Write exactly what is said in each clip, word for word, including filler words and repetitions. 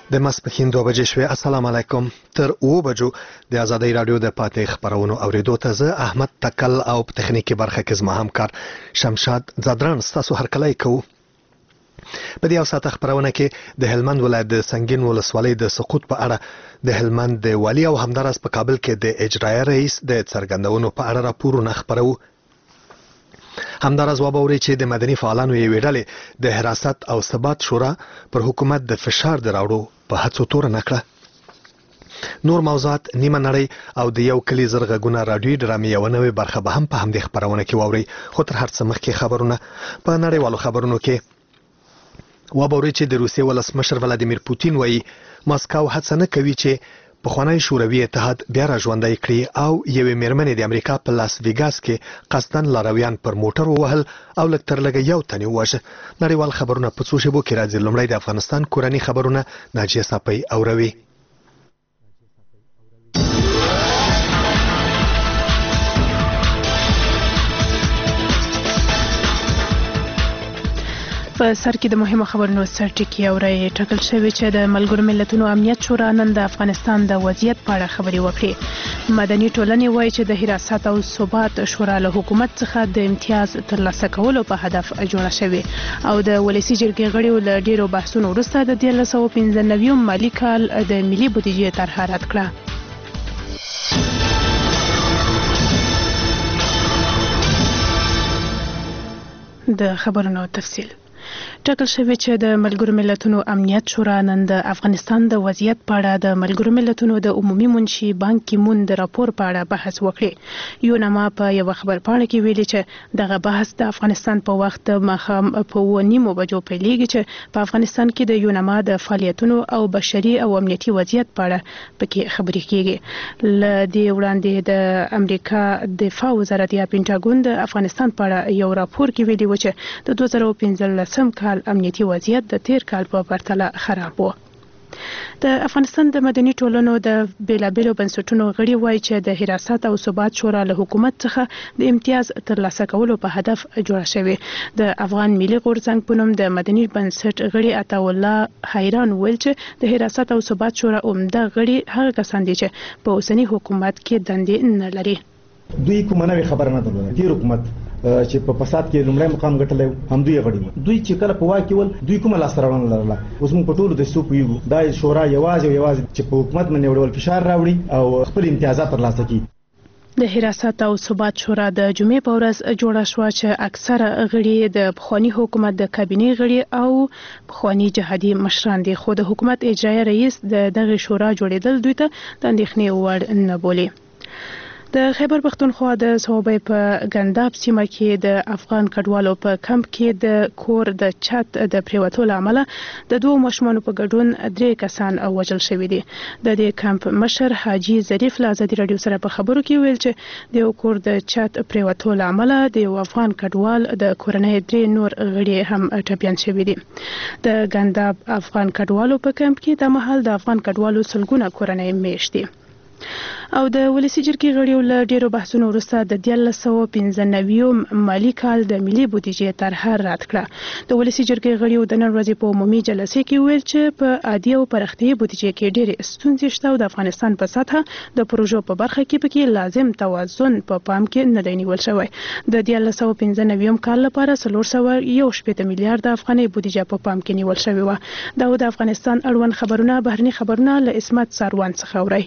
د ماسپښین دوه بجې شوې. السلام علیکم. تر اوه بجو د ازادۍ رادیو د پاتې خبرونو اوریدو ته زه احمد تکل او په تخنیکی برخه کې زما همکار شمشاد زادران ستاسو هرکلی کوو. په دې یو ساعته خبرونه کې د هلمند ولایت د سنگین ولسوالۍ د سقوط په اړه د هلمند د والی او همدارس په کابل کې د اجرایه رئیس د څرګندونو په اړه راپورونه خبرو. همدارس وبوري چې د مدني فعالانو یې ویډلې د حراست او ثبات شورا پر حکومت د فشار دراوړو په هڅو تور نکړه. نور موضوعات نیمه نړۍ او د یو کلی زرغونه رادیو ډرامې یو نوې برخه به هم په همدې خبرونه کې واوري. خو تر هر څه مخکې خبرونه په نړیوالو خبرونو کې وبوري چې د روسیې ولسمشر ولادیمیر پوتین وایي ماسکو هڅه نه کوي چې پخوانی شوروي اتحاد بیا را ژوندی کړي او یوې میرمنې د امریکا په لاس ویګاس کې قصدن لارویان پر موټر ووهل او لږ تر لږه یو تن یې ووژه. نړیوال خبرونه په څو شیبو کې راځي. لومړی د افغانستان کورني خبرونه ناجیه صافی اوروي. په سر کې د مهمو خبرونو سرټکی اوري. ټاکل شوی چې د ملګرو ملتونو امنیت شورا نن د افغانستان د وضعیت په اړه خبرې وکړي. مدني ټولنې وایي چې د حراست او ثبات شورا له حکومت څخه د امتیاز ترلاسه کولو په هدف جوړه شوې او د ولسی جرګې غړیو له ډیرو بحثونو وروسته د دیارلس سوه پنځه نوي مالي کال د ملي بودیجې طرحه رد کړه. د خبرونو تفصیل. ټاکل شوی چې د ملګرو ملتونو امنیت شورا نن د افغانستان د وضعیت په اړه د ملګرو ملتونو د عمومي منشي بان کی مون د راپور په اړه بحث وکړي. یو نما په یو خبر پاڼه کې ویلي چې دغه بحث د افغانستان په وخت د ماښام په اوه نیمو بجو پیلېږي چې په افغانستان کې د یو نما د فعالیتونو او بشري او امنیتي وضعیت په اړه پکې خبرې کیږي. ل دې وړاندې د امریکا دفاع وزارت یا پینټاګون د افغانستان په اړه یو راپور کې ویلي و چې د دوه زره پنځلسم کال امنیتي وضعیت د تیر کال په پرتله خراب و. د افغانستان د مدني ټولنو د بیلابیلو بنسټونو غړي وایي چې د حراست او ثبات شورا له حکومت څخه د امتیاز ترلاسه کولو په هدف جوړه شوې. د افغان ملي غورځنګ په نوم د مدني بنسټ غړي عطاالله حیران ویل چې د حراست او ثبات شورا عمده غړي هغه کسان دي چې په اوسني حکومت کې دندې نه لري. دوی کومه نوې خبره نه درلوده. تیر حکومت چې په فساد کې لومړی مقام ګټلی هم دوی غړي وو. دوی چې کله په واک کې ول دوی کومه لاسته راوړنه لرله. اوس موږ په ټولو دسیسو پوهېږو. دا شورا یوازې او یوازې چې په حکومت باندې وړول فشار راوړي او خپل امتیازات ترلاسه کړي. د حراست او ثبات شورا د جمعې په ورځ جوړه شوه چې اکثره غړي د پخواني حکومت د کابینې غړي او پخواني جهادي مشران دي. خو د حکومت اجرایه رئیس د دغه شورا جوړېدل دوی ته د اندېښنې وړ نه بولي. د خیبر پختونخوا د صوبې په ګنداب سیمه کې د افغان کډوالو په کمپ کې د کور د چت د پریوتو له امله د دوه ماشومانو په ګډون درې کسان وژل شوي دي. د دې کمپ مشر حاجي ظریف له ازادي راډیو سره په خبرو کې ویل چې د یو کور د چت پریوتو له امله د یو افغان کډوال د کورنۍ درې نور غړي هم ټپیان شوي دي. د ګنداب افغان کډوالو په کمپ کې د مهال د افغان کډوالو سلګونه کورنۍ میشت دي. او د ولسی جرګې غړیو له ډیرو بحثونو وروسته د دیارلس سوه پنځه نوي مالي کال د ملي بودیجې طرحه رد کړه. د ولسی جرګې غړیو د نن ورځې په عمومي جلسې کې ویل چې په عادي او پرختیايي بودیجې کې ډېرې ستونزې شته او د افغانستان په سطحه د پروژو په برخه کې پکې لازم توازن په پام کې نه دی نیول شوی. د دیارلس سوه پنځه نوي کال لپاره څلور سوه یو شپېته میلیارډ افغانۍ بودیجه په پام کې نیول شوې وه. دا د افغانستان اړوند خبرونه بهرني خبرونه له اسمت ساروان څخه اورئ.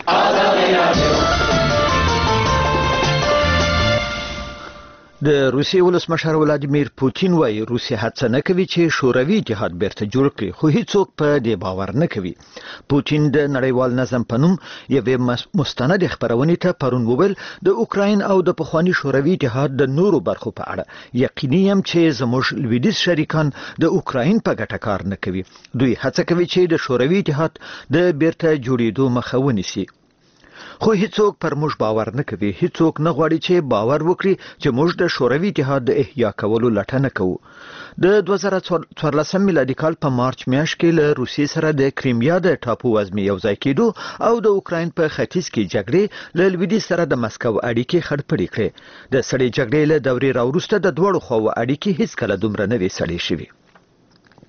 د روسیې ولسمشر ولادیمیر پوتین وایي روسیه هڅه نه کوي چې شوروي اتحاد بیرته جوړ کړي، خو هیڅوک په دې باور نه کوي. پوتین د نړیوال نظم په نوم یوې مستند خبرونې ته پرون وویل د اوکراین او د پخواني شوروي اتحاد د نورو برخو په اړه یقیني یم چې زموږ لویدیځ شریکان د اوکراین په ګټه کار نه کوي. دوی هڅه کوي چې د شوروي اتحاد د بیرته جوړېدو مخه ونیسي. خو هیڅوک پر موږ باور نه کوي. هیڅوک نه غواړي چې باور وکړي چې موږ د شوروي اتحاد د احیا کولو لټه نه کوو. د دوه زره څوارلسم میلادي کال په مارچ میاشت کې له روسیې سره د کریمیا د ټاپو وزمې یوځای کېدو او د اوکراین په ختیځ کې جګړې له لویدیځ سره د مسکو اړیکې خړپړې کړې. د سړې جګړې له دورې راوروسته د دواړو خواو اړیکې هیڅکله دومره نه وې سړې شوې.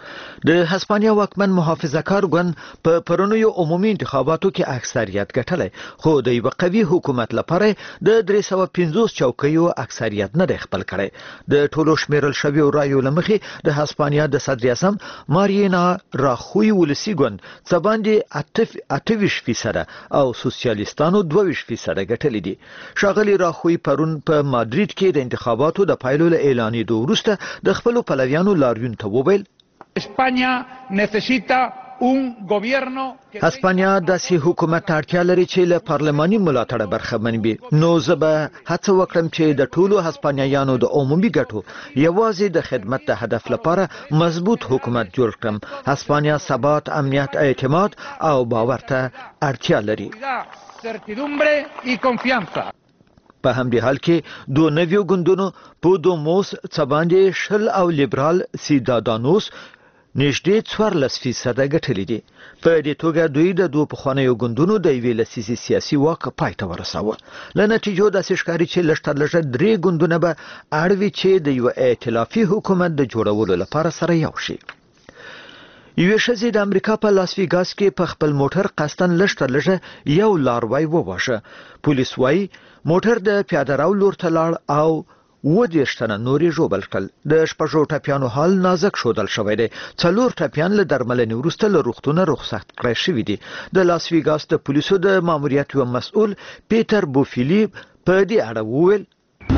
د هسپانیا واکمن محافظه کار ګوند په پرونیو عمومي انتخاباتو کې اکثریت ګټلی، خو د یو قوي حکومت لپاره د درې سوه پنځوس چوکیو اکثریت نه دی خپل کړی. د ټولو شمیرل شویو رایو له مخې د هسپانیا د صدر اعظم مارینا راخوی ولسي ګوند څه باندې اته ویشت فیصده او سوسیالیستانو دوه ویشت فیصده ګټلي دي. ښاغلي راخوی پرون په مادرید کې د انتخاباتو د پایلو له اعلانېدو وروسته د خپلو پلویانو لاریون ته وویل España necesita un gobierno هسپانیا داسې حکومت ته اړتیا لري چې له پارلماني ملاتړه برخمن وي. نو زه به هڅه وکړم چې د ټولو هسپانیایانو د عمومي ګټو یوازې د خدمت د هدف لپاره مضبوط حکومت جوړ کړم. هسپانیا ثبات، امنیت، اعتماد او باور ته اړتیا لري. certidumbre y confianza. په همدې حال کې دوه نویو ګوندونو پودوموس څه باندې شل او لیبرال سیدادانوس نږدې څوارلس فیصده ګټلي دي. په دې توګه دوی د دوه پخوانیو ګوندونو د یوې لسیزې سیاسي واک پای ته ورساوه. له نتیجو داسې ښکاري چې لږ تر لږه درې ګوندونه به اړ وي چې د یوه ائتلافي حکومت د جوړولو لپاره سره یو شي. یوې ښځې د امریکا په لاس ویګاس کې په خپل موټر قصدن لږ تر لږه یو لاروی وواژه. پولیس وایي موټر د پیاده رو لور ته لاړ او اووه دېرش تنه نور یې ژوبل کړل. د شپږو ټپیانو حال نازک ښودل شوی دی. څلور ټپیان له درملنې وروسته له روغتونه رخصت کړای شوي دي. د لاس ویګاس د پولیسو د ماموریت یو مسؤل پیټر بوفیلی په دې اړه وویل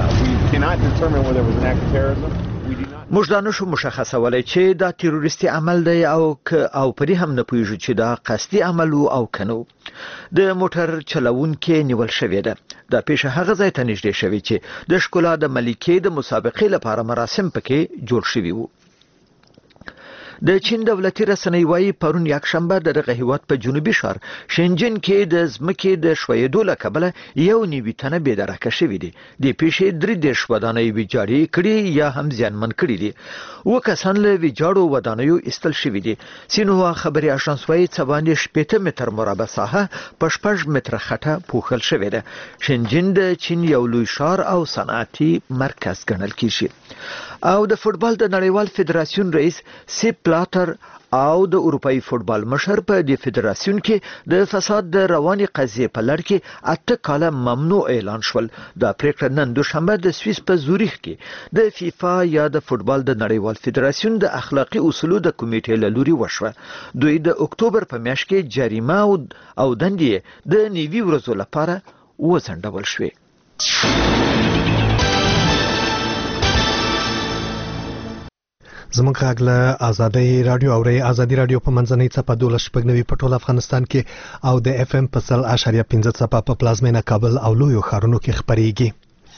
موږ دا نشو مشخصولی چې دا تروریستي عمل دی او که او پرې هم نه پوهیږو چې دا قصدي عمل او که نه. د موټر چلوونکي نیول شوې ده. دا پیښه هغه ځای ته نږدې شوې چې د ښکلا د ملکې د مسابقې لپاره مراسم پکې جوړ شوي وو. د چین دولتي رسنۍ وایي پرون یکشنبه د دغه هیواد په جنوبي ښار شنجن کې د ځمکې د ښویېدو له کبله یو نوي تنه بېدرکه شوي دي. دې پیښې درې دېرش ودانۍ ویجاړې کړي یا هم زیانمن کړي دي. اووه کسان له ویجاړو ودانیو ایستل شوي دي. سینهوا خبري اژانس وایي څه باندې شپېته متر مربع ساحه په شپږ متره خټه پوښل شوې ده. شنجن د چین یو لوی ښار او صنعتي مرکز ګڼل کیږي. او د فوټبال د نړیوال فدراسیون رئیس سیپ پلاتر او د اروپایي فوټبال مشر په دې فدراسیون کې د فساد د رواني قضیې په لړ کې اته کاله ممنوع اعلان شول. دا پریکړه نن دوشنبه د سویس په زوریخ کې د فیفا یا د فوټبال د نړیوال فدراسیون د اخلاقي اصولو د کمیټې له لوري وشوه. دوی د اکتوبر په میاشت کې جریمه او دندې د نیوي ورځو لپاره وځنډول شوې. زموږ غږ له ازادۍ رادیو اوري. ازادي رادیو په منځنۍ څپه دولس شپږ نوي په ټول افغانستان کې او د اف ام په سل اشاریه پنځه څپه په پلازمینه کابل او لویو ښارونو کې خپرېږي.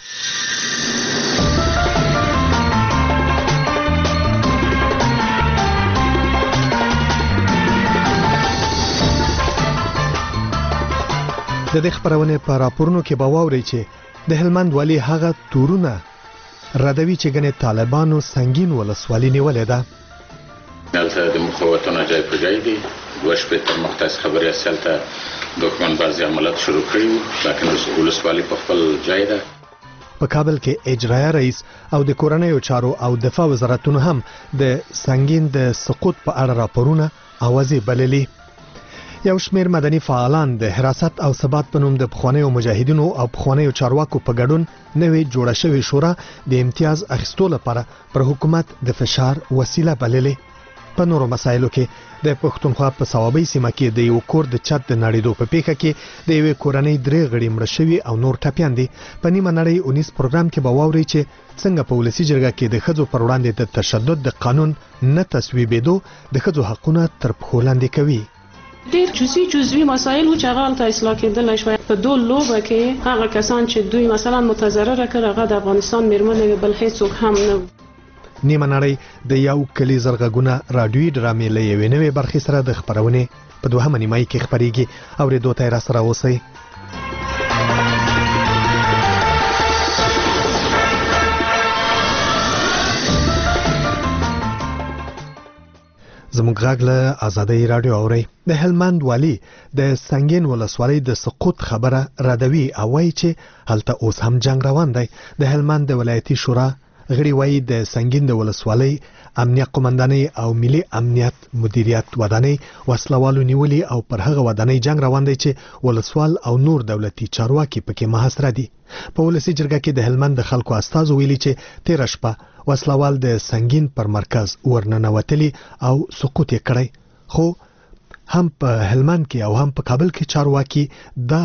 د دې خبرونه په راپورونو کې به واورئ چې د هلمند والي هغه تورونه ردوي چې ګنې طالبانو سنگین ولسوالي نیولې ده. دلته د مخاوتونو جای په جای دي. دوه شپې تر مختص خبري اصل ته دښمن بعضي عملیات شروع کړي، لکه ولسوالي په خپل جای ده. په کابل کې اجرایه رئیس او د کورنیو چارو او دفاع وزارتونو هم د سنگین د سقوط په اړه راپورونه اوازې بللي. یو شمېر مدني فعالان د حراست او ثبات په نوم د پخوانیو مجاهدینو او پخوانیو چارواکو په ګډون نوې جوړه شوې شورا د امتیاز اخیستو لپاره پر حکومت د فشار وسیله بللې. په نورو مسایلو کې د پښتونخوا په صوابۍ سیمه کې د یو کور د چت د نړېدو په پیښه کې د یوې کورنۍ درې غړي مړه شوي او نور ټپیان دي. په نیمه نړۍ اونیس پروګرام کې به واورئ چې څنګه په ولسي جرګه کې د ښځو پر وړاندې د تشدد د قانون نه تصویبېدو د ښځو حقونه تر پښو لاندې کوي. ډېر جزئی جزئی مسایل و چې هغه هلته اصلاح کېدلی شوی. په دو لوبه کې هغه کسان چې دوی مثلا متضرره کړ هغه د افغانستان میرمنې بل هیڅوک هم نه. نیمه نړۍ د یو کلی زرغونه رادیوي ډرامې له یوې نوې برخې سره د خبرونې په دوهمه نیمایي کې خپرېږي. اورېدو ته یې راسره اوسئ. زموږ غږ له ازادۍ رادیو اوري. د هلمند والي د سنگین ولسوالۍ د سقوط خبره ردوي او وایي چې هلته اوس هم جنگ روان دی. د هلمند د ولایتي شورا غړي وایي د سنگین د ولسوالۍ امنیت قومندانۍ او ملي امنیت مدیریت ودانۍ وسلوالو نیولي او پر هغه ودانۍ جنگ روان دی چې ولسوال او نور دولتي چارواکي پکې محاصره دي. په ولسی جرګه کې د هلمند د خلکو استازو ویلي چې تیر شپه وسلوال د سنگین پر مرکز ورننوتلی او سقوط یې کړی، خو هم په هلمند کې او هم په کابل کې چارواکي دا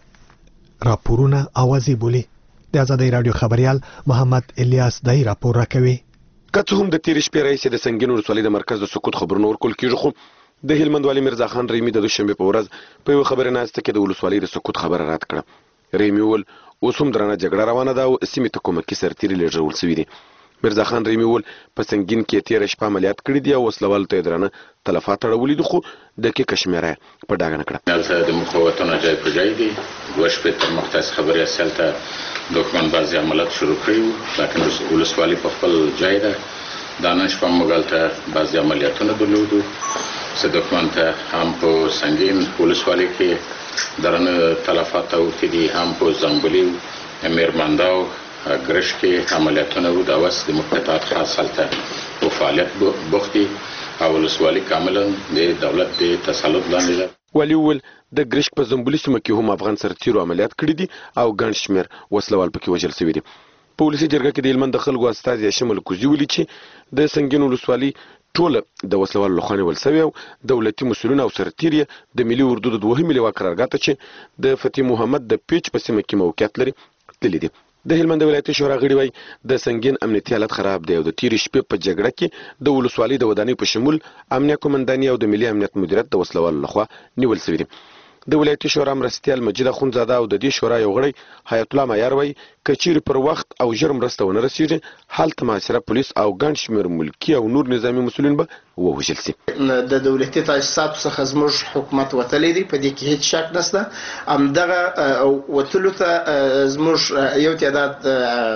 راپورونه اوازې بولي. د آزادۍ رادیو خبريال محمد الیاس دای راپور راکوي. که څه هم د تیر شپې رئیس د سنگین ولسوالۍ د مرکز د سقوط خبرونه ورکول کیږي، خو د هلمند والي مرزا خان ریمی د دوشنبه په ورځ په یو خبره ناسته کې د ولسوالۍ د سقوط خبره رات کړه. ریمی ول اوس هم درنه جګړه روانه ده او سیمه ته کومکی سرتیري لږول شوی دي. مرزا خان ریمی ول په سنگین کې تیر شپه عملیات کړی دي او وسلوال ته درنه تلفات اړولې دي، خو د کې کشمیره په ډاګه نه کړه. دلته د مخاوتونو جای په جای دي. دوه شپې تر مختص خبري اصل ته دښمن بعضي عملیات شروع کړي، لکه ولسوالۍ په خپل ځای ده. دا نن شپه موږ هلته بعضي عملیاتونه درلودو چې دښمن ته هم په سنگین ولسوالۍ کې درنه تلفات اوښتي دي، هم په زنګبلي، میرمنداو، ګرش کې عملیاتونه وو. دا اوس د مقتطعات خاص هلته په فعالیت بوخت دي او ولسوالۍ کاملا د دولت د تسلط لاندې ده. والي وویل د ګرشک په زنبولي سیمه کې هم افغان سرتیرو عملیات کړي دي او ګڼ شمېر وسلوال پکې وژل شوي دي. په ولسي جرګه کې د هلمند د خلکو استازي شمل کوزي ویلي چې د سنگین ولسوالۍ ټوله د وسلوالو لخوا نیول شوې او دولتي مسؤلین او سرتیر یې د ملي اردو د دوهمې لواء قرارګاه ته چې د فتح محمد د پیچ په سیمه کې موقعیت لري تللي دي. د هلمند ولایتي شورا غړي وایي د سنگین امنیتي حالت خراب دی او د تیر شپې په جګړه کې د ولسوالۍ د ودانۍ په شمول امنیت قومنداني او د ملي امنیت مدیریت د وسلوالو لخوا نیول شوي دي. د ولایتي شورا مرستیال مجید اخوندزاده او د دې شورا یو غړی حیات الله معیار وایي که چیرې پر وخت او ژر مرسته ونه رسیږي هلته محاصره پولیس او ګڼ شمېر ملکي او نور نظامي مسؤلین به ووژل شي. د دولتي تاسیساتو څخه زموږ حکومت وتلی دی، په دې کې هیڅ شک نشته. همدغه وتلو ته زموږ یو تعداد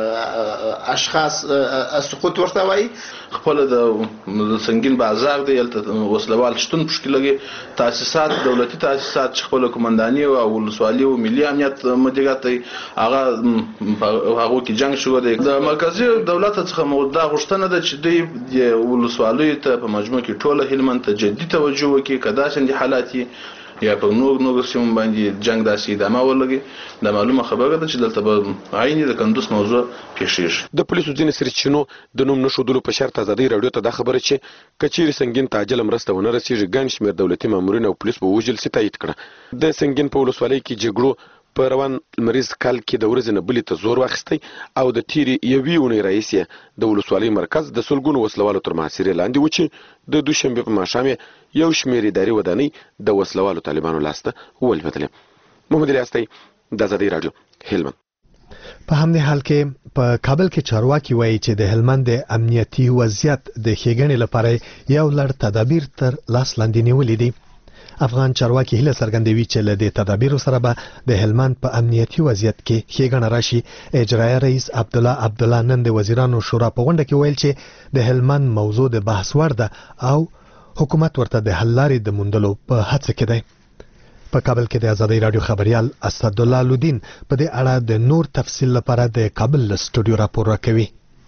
اشخاص سقوط ورته وایي. خپل د سنگین بازار دی، هلته وسلوال شتون پشکې لګي تاسیسات دولتي تاسیسات چې خپل کومنداني او ولسوالي او ملي امنیت مدیریت دی هغه هغه کې جنگ شو دی. د مرکزی دولت څخه موده غوښتنه ده چې دوی ولسوالۍ ته په مجموع کې ټوله هلمند ته جدي توجه وکړي، که داسې حالات یا په نور نور سیمو باندې جنگ داسې ادامه ولګي. دا معلومه خبره ده چې دلته به عیني د کندوز موضوع پیښیږي. د پولیسو ځینې سرچینو د نوم نښودلو په شرط ازادۍ راډیو ته دا خبره چې که چیرې سنگین ته عاجله مرسته ونه رسیږي ګڼ شمېر دولتي مامورین او پولیس به ووژل شي تایید کړه. د سنگین په ولسوالۍ کې جګړو په روان لمریز کال کې د ورځې نه بلې ته زور واخیستی او د تیرې یوې اونۍ راهیسې یې د ولسوالۍ مرکز د سلګونو وسلوالو تر محاصرې لاندې و چې د دوشنبې په ماښام یې یو شمېر اداري ودانۍ د وسلوالو طالبانو لاسته ولوېدلې. محمد الیاس دی، د آزادۍ راډیو، هلمند. په همدې حال کې په کابل کې چارواکي وایي چې د هلمند د امنیتي وضعیت د ښېګڼې لپاره یو لړ تدابیر تر لاس لاندې نیولي دي. افغان چارواکي هیله څرګندوي چې له دې تدابیرو سره به د هلمند په امنیتي وضعیت کې ښېګڼه راشي. اجرایه رئیس عبدالله عبدالله نن د وزیرانو شورا په غونډه کې ویل چې د هلمند موضوع د بحث وړ ده او حکومت ورته د حل لارې د موندلو په هڅه کې دی. په کابل کې د آزادۍ راډیو خبريال اسدالله لودین په دې اړه د نور تفصیل لپاره د کابل سټوډیو راپور راکوي.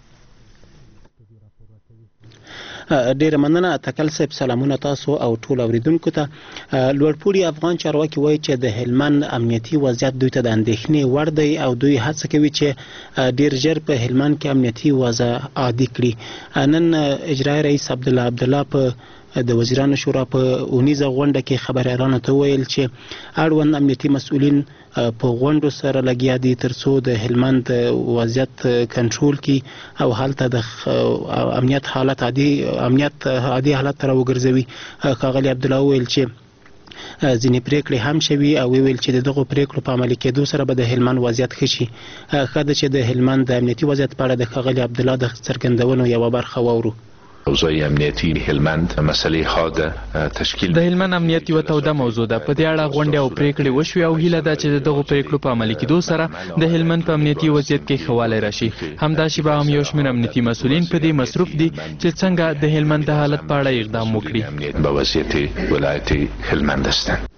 ډیره مننه تکل صاحب. سلامونه تاسو او ټول اوریدونکو ته. لوړپوړي افغان چارواکي وایي چې د هلمند امنیتي وضعیت دوی ته د اندېښنې وړ دی او دوی هڅه کوي چې ډیر ژر په هلمند کې امنیتي وضع عادي کړي. نن اجرایي رئیس عبدالله عبدالله په د وزیرانو شورا په اونیزه غونډه کې خبريالانو ته ویل چې اړوند امنیتي مسؤلین په غونډو سره لګیا دي ترڅو د هلمند وضعیت کنټرول کړي او هلته د امنیت حالت عادي امنیت عادي حالت ته راوګرځوي. ښاغلي عبدالله ویل چې ځینې پریکړې هم شوي او ویل چې دغه پریکړو په عملي کېدو سره به د هلمند وضعیت ښه شي. ښه ده چې د هلمند د امنیتي وضعیت په اړه د ښاغلي عبدالله د څرګندونو یوه برخه واورو. موضوع امنیتی هلمند مسئله خود تشکیل د هلمند امنیت یو توده موضوع ده. په دې اړه غونډه او پریکړې وشوي او هیله ده چې دغه پریکړو په عملي کېدو سره د هلمند په امنیتي وضعیت کې ښه والی راشي. همداسې به هم یو شمېر امنیتي مسؤلین په دې مصروف دي چې څنګه د هلمند د حالت په اړه اقدام وکړي. امنیت به وضعیت ولایت هلمند هستند.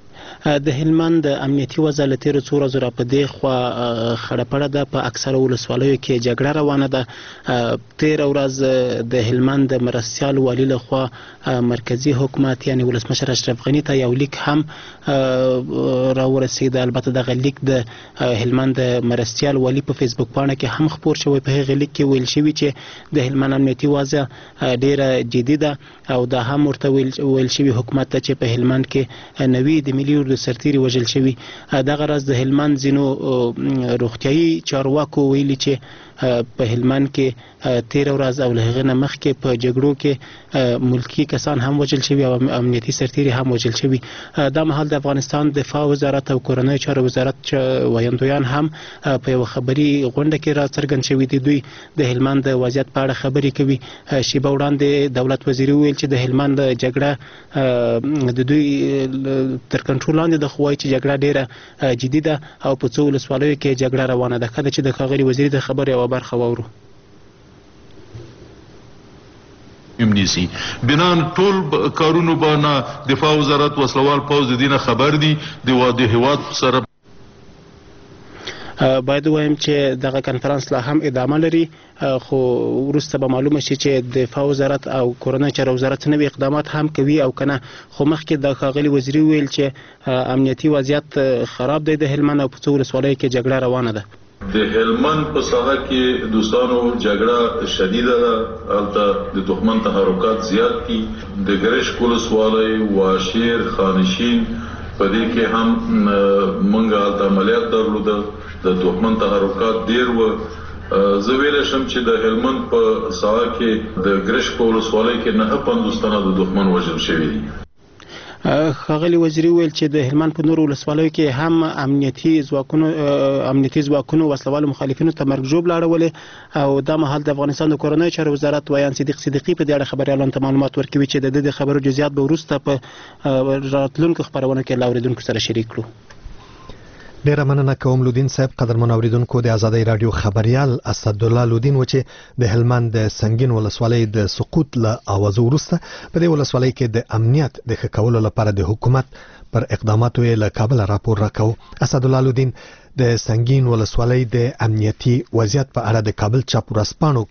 د هلمند امنیتي وضع له تیرو څو ورځو راپدې خوا خړه پړه ده. په اکثره ولسوالیو کې جګړه روانه ده. تیره ورځ د هلمند د مرستیال والي لخوا مرکزی حکومت یعنی ولسمشر اشرف غني ته یو لیک هم راورسېد. البته دغه لیک د هلمند مرستیال والي په فیسبوک پاڼه کې هم خپور شوی. په هغه لیک کې ویل شوی چې د هلمند امنیتي وضع ډیره جدي ده او دا هم ورته ویل شوی حکومت ته چې په هلمند کې نوي د ملي اردو سرتیري وژل شوی. دغه راز د هلمند ځینو روغتیايي چارواکو ویلي چې په هلمند کې تیر ورځ او له هغه نه مخکې په جګړو کې ملکی کسان هم وژل شوی او امنیتي سرتیري هم وژل شوی. دا مهال د افغانستان دفاع وزارت او کورنۍ چارو وزارت وایندویان هم په یو خبري غونډه کې را څرګند شوی دي. دوی د هلمند د وضعیت په اړه خبرې کوي. شیبه وړاندې دولت وزیر ویل چې د هلمند جګړه د دوی تر کنټرول لاندې د خوای چې جګړه ډیره جدي ده او په څو ولسوالیو کې جګړه روانه ده. کله چې د ښاغلي وزیر د خبرې او برخه واورو امنیسي بنان ټول کارونو باندې دفاع وزارت وسلوال پوز د دینه خبر دي د واده هواد سره. باید وایم چې دغه کنفرانس لا هم ادامه لري خو وروسته به معلومه شي چې دفاع وزارت او کورنۍ چارو وزارت نوي اقدامات هم کوي او کنه. خو مخکې د ښاغلي وزیر ویل چې امنیتي وضعیت خراب دی د هلمند او په څو ولسوالیو کې جګړه روانه ده. د هلمند په ساحه کې دوستانو جګړه شدیده ده. هلته د دښمن تحرکات زیات دي. د ګرشک ولسوالۍ واشیر خانشین په دې کې هم منګه هلته عملیات درلوده. د دښمن تحرکات ډیر و. زه ویلی شم چې د هلمند په ساحه کې د ګرشک په ولسوالۍ کې نهه پنځوس تنه د دښمن وژل شوي دي. ښاغلي وزیر ویل چې د هلمند په نورو ولسوالیو کې هم امنیتي ځواکونو امنیتي ځواکونو وسلوالو مخالفینو ته مرګ ژوبله اړولې او دا مهال د افغانستان د کورنۍ چارو وزارت ویان صدیق صدیقي په دې اړه خبریالانو ته معلومات ورکوي چې د دې خبرو جزئیات به وروسته په راتلونکو خبرونه کې له اورېدونکو سره شریک کړو. ډیره مننه کوم لودین صاحب. قدرمن اوریدونکو د آزادۍ رادیو خبريال اسدالله لودین و چې د هلمند د سنگین ولسوالۍ د سقوط له اواز ورسته په دې ولسوالۍ کې د امنیت د ښه کولو لپاره د حکومت پر اقداماتو له کابل راپور راکاو. اسدالله لودین د سنگین ولسوالۍ د امنیتي وضعیت په اړه د کابل چاپ ورځپاڼو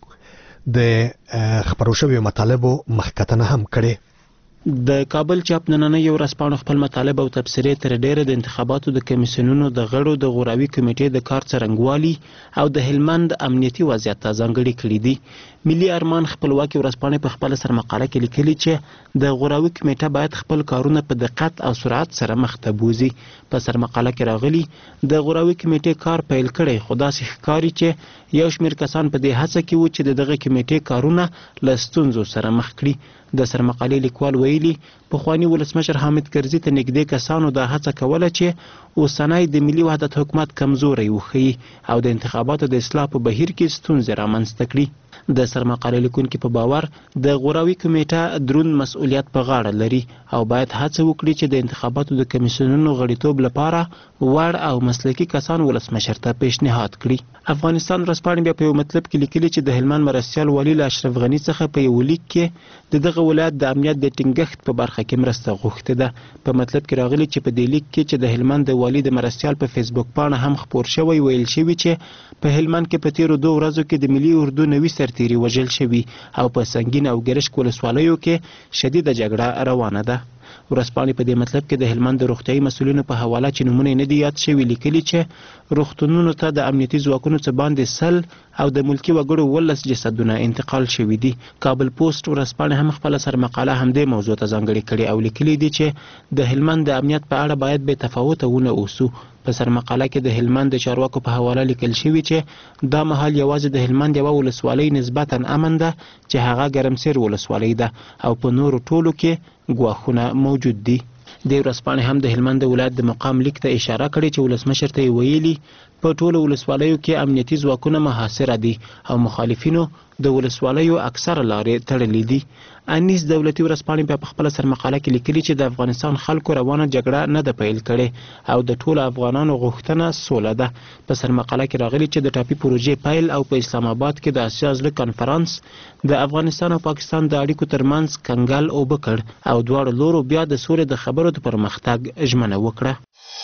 د خبرو شویو مطالبو مخکتنه هم کړي. د کابل چاپ نننۍ ورځپاڼو خپل مطالب او تبصرې تر ډیره د انتخاباتو د کمیسیونونو د غړو د غوراوي کمیټې د کار څرنګوالي او د هلمند امنیتي وضعیت ته ځانګړي کړي دي. ملي ارمان خپلواکي ورځپاڼې په خپل سرمقاله کې لیکلي چې د غوراوي کمیټه باید خپل کارونه په دقت او سرعت سره مخ ته بوزي. په سرمقاله کې راغلي د غوراوي کمیټې کار پیل کړي خو داسې ښکاري چې یو شمېر کسان په دې هڅه کې وو چې دغه کمیټې کارونه له ستونزو سره مخ کړي. د سرمقالې لیکوال ویلي پخواني ولسمشر حامد کرزي ته نږدې کسانو دا هڅه کوله چې اوسنی د ملي وحدت حکومت کمزوری وښیي او د انتخاباتو د اصلاح په بهیر کې ستونزې رامنځته کړي. د سرمقالې لیکونکي په باور د غوراوي کمیټه دروند مسؤلیت په غاړه لري او باید هڅه وکړي چې د انتخاباتو د کمیسیونونو غړیتوب لپاره وړ او مسلکي کسان ولسمشر ته پیشنهاد کړي. افغانستان ورځپاڼې بیا په یو مطلب کې لیکلي چې د هلمند مرستیال والي له اشرف غني څخه په یو لیک کې د دغه ولایت د امنیت د ټینګښت په برخه کې مرسته غوښتې ده. په مطلب کې راغلي چې په دې لیک کې چې د هلمند د والي د مرستیال په فیسبوک پاڼه هم خپور شوی ویل شوی چې په هلمند کې په تیرو دوه ورځو کې د ملي اردو نوي سرتیري وژل شوي او په سنگین او ګرشک ولسوالیو کې شدیده جګړه روانه ده. ورځپاڼې په دې مطلب کې د هلمند د روغتیايي مسؤلینو په حواله چې نومونه نه دي یاد شوي لیکلي چې روغتونونو ته د امنیتي ځواکونو څخه باندې سل او د ملکی وګړو ولس جسدونه انتقال شوي دي. کابل پوسټ ورځپاڼې هم خپل سرمقاله همدې موضوع ته ځانګړې کړې او لیکلي دي چې د هلمند د امنیت په اړه باید بې تفاوته ونه اوسو. په سرمقاله کې د هلمند د چارواکو په حواله لیکل شوي چې دا مهال یوازې د هلمند یوه ولسوالۍ نسبتا امن ده چې هغه ګرمسیر ولسوالۍ ده او په نورو ټولو کې ګواښونه موجود دي. د ورځپاڼې هم د هلمند ولایت د مقام لیک ته اشاره کړې چې ولسمشر ته یې ویلي په ټولو ولسوالیو کې امنیتي ځواکونه محاصره دي او مخالفینو د ولسوالیو اکثره لارې تړلې دي. انیس دولتي ورځپاڼې په خپل سرمقاله کې لیکلي چې د افغانستان خلکو روانه جګړه نه ده پیل کړې او د ټولو افغانانو غوښتنه سوله ده. په سرمقاله کې راغلي چې د ټاپي پروژې پیل او په اسلام آباد کې د اسیا زړه کنفرانس د افغانستان او پاکستان د اړیکو ترمنځ کنګل اوبه کړ او دواړو لورو بیا د سولې د خبرو د پرمختګ ژمنه وکړه.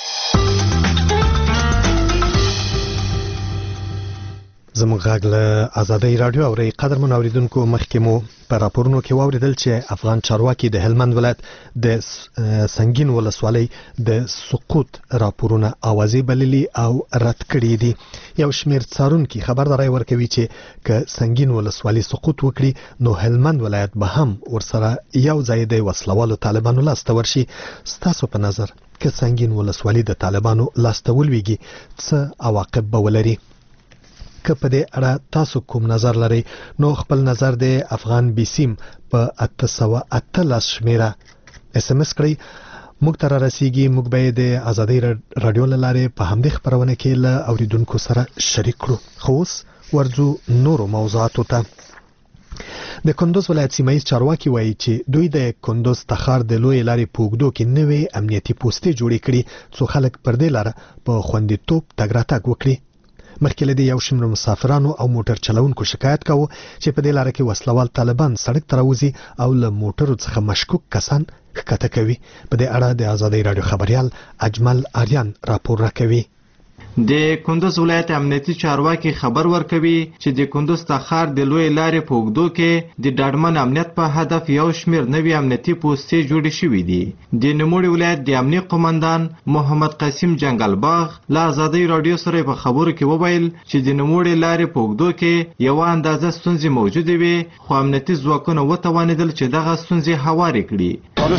زموږ غږ له ازادۍ راډیو او ری قدرمن اوریدونکو مخکې مو په راپورونو کې واوریدل چې افغان چارواکي د هلمند ولایت د سنگین ولسوالۍ د سقوط راپورونه اوازې بللي او رد کړي دي. یو شمیر څارونکي خبرداري ورکوي چې ک سنگین ولسوالۍ سقوط وکړي نو هلمند ولایت به هم ورسره یو ځای د وسلوالو طالبانو لاسته ورشي. ستاسو په نظر ک سنگین ولسوالۍ د طالبانو لاسته ولويږي څه عواقب به ولري؟ که په دې اړه تاسو کوم نظر لرئ نو خپل نظر د افغان بیسیم په اته سوه اتلس شمیره اس ام اس کړئ. موږ ته رسیږي. موږ به د ازادۍ رادیو له لارې په همدې خبرونه کې له اوریدونکو سره شریک کړو. خو اوس ورځو نورو موضوعاتو ته. د کندوز ولایت سیمایي چارواکي وایي چې دوی د کندوز تخار د لوی لارې په اوږدو کې نوې امنیتي پوستې جوړې کړي څو خلک پر دې لاره په خوندیتوب تګ راتګ وکړي. مخکې له دې یو شمېر مسافرانو او موټر چلونکو شکایت کاوه چې په دې لاره کې وسلوال طالبان سړک ته راوځي او له موټرو څخه مشکوک کسان ښکته کوي. په دې اړه د ازادۍ راډیو خبريال اجمل آریان راپور راکوي. د کندوز ولایت امنیتي چارواکي خبر ورکوي چې د کندوز تخار د لوی لارې په اوږدو کې د ډاډمن امنیت په هدف یو شمېر نوي امنیتي پوستې جوړې شوې دي. د نوموړي ولایت د امنیت قومندان محمد قاسم جنگل باغ له ازادۍ راډیو سره په خبرو کې وویل چې د نوموړي لارې په اوږدو کې یو اندازه ستونزې موجودې وي خو امنیتي ځواکونه وتوانېدل چې دغه ستونزې هوارې کړي.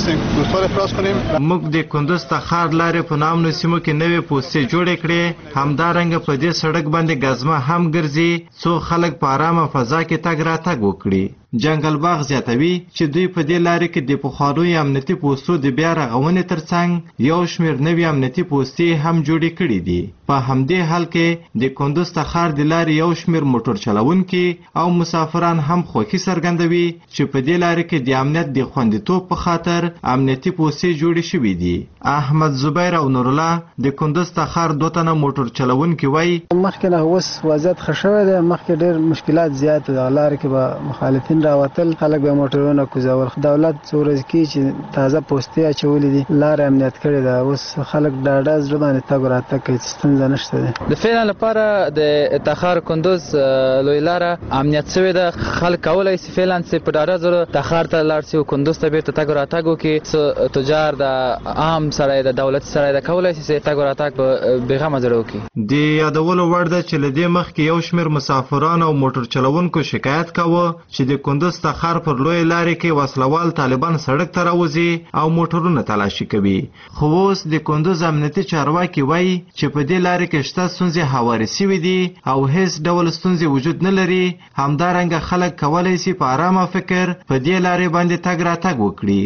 موږ د کندوز تخار لارې په نامنو سیمو کې نوې پوستې جوړې کړې. همدارنګه په دې سړک باندې غزمه هم ګرځي څو خلک په آرامه فضا کې تګ راتګ وکړي. جنگل باغ زیاتوي چې دوی په دې لارې کې د پخوانیو امنیتي پوستو د بیا رغونې ترڅنګ یو شمېر نوي امنیتي پوستې هم جوړې کړي دي. په همدې حال کې د کندوز تخار د لارې یو شمېر موټر چلونکي او مسافران هم خوښي څرګندوي چې په دې لارې کې د امنیت د خوندیتوب په خاطر امنیتي پوستې جوړې شوې دي. احمد زبیر او نور الله د کندوز تخار دوه تنه موټر چلونکي وایي مخکې نه اوس وضعیت ښه شوی دی. مخکې ډېر مشکلات زیات د لارې کې به مخالفین راوتل خلک به موټرونه کوزول. دولت څو ورځې کې چې تازه پوستې اچولې دي لارې امنیت کړې ده. اوس خلک ډاډه زړه باندې تګ راتګ کوي. ستونزه نشته ده. د فعلا لپاره د تخار کندوز لوی لاره امنیت شوې ده. خلک کولی شي فعلا چې په ډاډه زړه تخار ته لاړ شي او کندوز ته بیرته تګ راتګ وکړي. تجار د عام سړی د دولتي سړی د کولی شي چې تګ راتګ په بېغمه زړه وکړي. د یادولو وړ ده چې له دې مخکې یو شمېر مسافران او موټر چلونکو شکایت کاوه چې د کندوز تخار پر لوی لارې کې وسلوال طالبان سړک ته راوځي او موټرونه تلاشي کوي. خو اوس د کندوز امنیتي چارواکي وایي چې په دې لارې کې شته ستونزې هوارې سوي دي او هیڅ ډول ستونزې وجود نه لري. همدارنګه خلک کولی شي په آرامه فکر په دې لارې باندې تګ راتګ وکړي.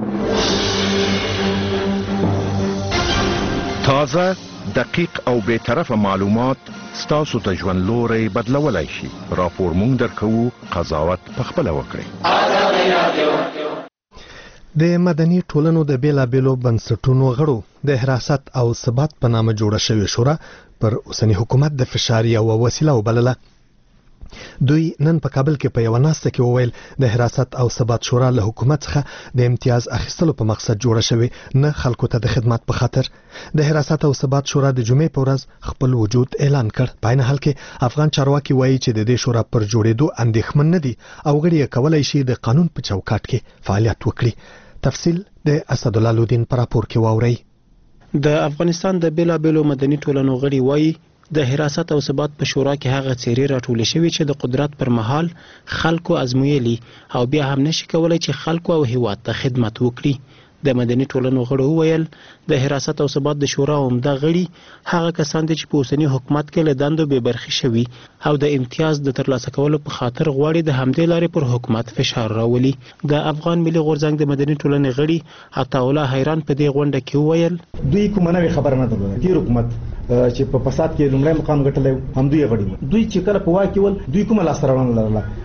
تازه دقیق او بی‌طرفه معلومات ستاسو ته ژوند لوري بدلولای شي. راپور مونږ درکوو. قضاوت په خپل وکړئ. د مدني ټولنو د بیلابېلو بنسټونو غړو د حراست او ثبات په نامه جوړه شوې شورا پر اوسنی حکومت د فشار یوه وسیله وبلله. دوی نن په کابل کې په یو ناسته کې وویل د حراست او ثبات شورا له حکومت څخه د امتیاز اخیستلو په مقصد جوړه شوې نه خلکو ته د خدمت په خاطر. د حراست او ثبات شورا د جمعې په ورځ خپل وجود اعلان کړ. په عین حال کې افغان چارواکي وایي چې د دې شورا پر جوړېدو اندېښمن نه دي او غړي یې کولی شي د قانون په چوکاټ کې فعالیت وکړي. تفصیل د اسدالله لودین پر راپور کې واورئ. د افغانستان د بیلابېلو مدني ټولنو غړي وایي د حراست او ثبات په شورا کې هغه څیرې راټولې شوې چې د قدرت پر مهال خلکو ازمویلي او بیا هم نشي کولای چې خلکو او هیواد ته خدمت وکړي. د مدني ټولنو غړو وویل د حراست او ثبات د شورا عمده غړي هغه کسان دي چې په اوسني حکومت کې له دندو بې برخې شوي او د امتیاز د ترلاسه کولو په خاطر غواړي د همدې لارې پر حکومت فشار راولي. د افغان ملي غورځنګ د مدني ټولنې غړي عطاالله حیران په دې غونډه کې وویل دوی کومه نوې خبره نه درلوده. تیر حکومت چې په فساد کې لومړی مقام ګټلی هم دوی غړي دوی چې کله په واک کې ول دوی کومه لاسته راوړنه لرله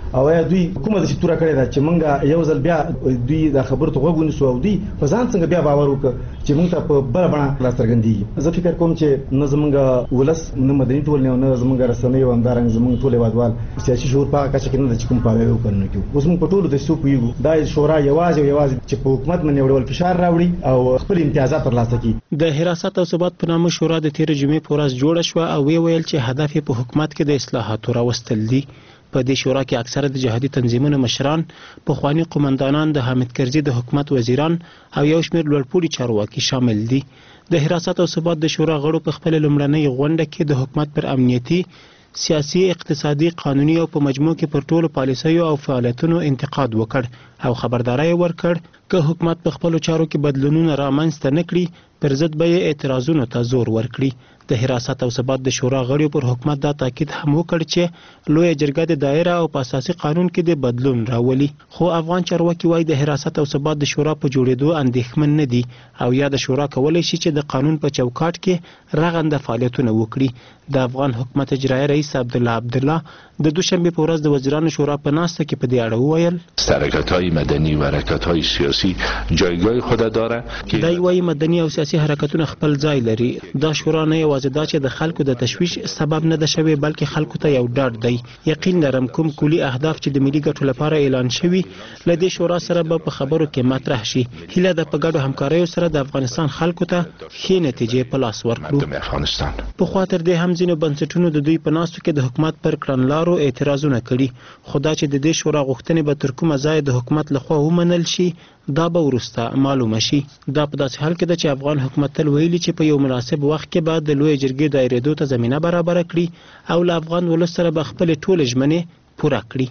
او یا دوی کومه د تور کړی دا چې مونږه یو ځل بیا دوی د خبرو ته وګونی سو او دوی په ځان څنګه بیا باور وکړ چې مونږ ته په بل باندې لا څرګندېږي. زه فکر کوم چې نه زمونږ ولس نه مدني ټولنه او نه زمونږ رسنۍ او همدارنګ زمونږ ټول هیوادوال سیاسي شعور په کچه کې نه د کوم پاوی وکړنه کیو. اوس مونږ په ټولو د سو پویګو دا شورا یوازې یوازې چې په حکومت باندې وړول فشار راوړي او خپل امتیازات ترلاسه کړي. د حراست او ثبات په نامه شورا د تیر جمعې په ورځ جوړه شو او وی ویل چې هدف په حکومت کې د اصلاحاتو راوستل دي. په دې شورا کې اکثره د جهادي تنظیمونو مشران، پخواني قومندانان، د حامد کرزي د حکومت وزیران او یو شمېر لوړپوړي چارواکي شامل دي. د حراست او ثبات د شورا غړو په خپل لومړنۍ غونډه کې د حکومت پر امنیتي، سیاسي، اقتصادي، قانوني او په مجموع کې پر ټولو پالیسیو او فعالیتونو انتقاد وکړ او خبرداري ورکړ که حکومت په خپلو چارو کې بدلونونه رامنځته نه کړي پر ضد به یې اعتراضونو ته زور ورکړي. د حراست او ثبات د شورا غړو پر حکومت دا تاکید هم وکړ چې لویه جرګه د دایره او په اساسي قانون کې د بدلون راولي. خو افغان چارواکي وایي د حراست او ثبات د شورا په جوړېدو اندېښمن نه دي او یا د شورا کولی شي چې د قانون په چوکاټ کې رغنده فعالیتونه وکړي. د افغان حکومت اجرایي رئیس عبدالله عبدالله د دوشنبه په ورځ د وزیرانو شورا په ناسته کې په دې اړه وویل حرکت‌های مدنی و حرکت‌های سیاسی جایگاه خود داره. دا وایي مدني او سیاسي حرکتونه خپل ځای لري. دا شورا نه یوازې دا چې د خلکو د تشویش سبب نه ده شوی بلکې خلکو ته یو ډاډ دی. یقین لرم کوم کلی اهداف چې د ملي ګټو لپاره اعلان شوي له دې شورا سره به په خبرو کې مطرح شي. هیله ده په ګډو همکاریو سره د افغانستان خلکو ته ښې نتیجې په لاس ورکړو. په خوا تر دې هم ځینو بنسټونو د دوی په ناستو کې د حکومت پر کړنلارو اعتراضونه کړي. خو دا چې د دې شورا غوښتنې به تر کومه ځایه د حکومت لخوا ومنل شي دا به وروسته معلومه شي. دا په داسې حال کې ده چې افغان حکومت تل ویلي چې په یو مناسب وخت کې به د لویې جرګې دایرېدو ته زمینه برابره کړي او له افغان ولس سره به خپلې ټولې ژمنې پوره کړي.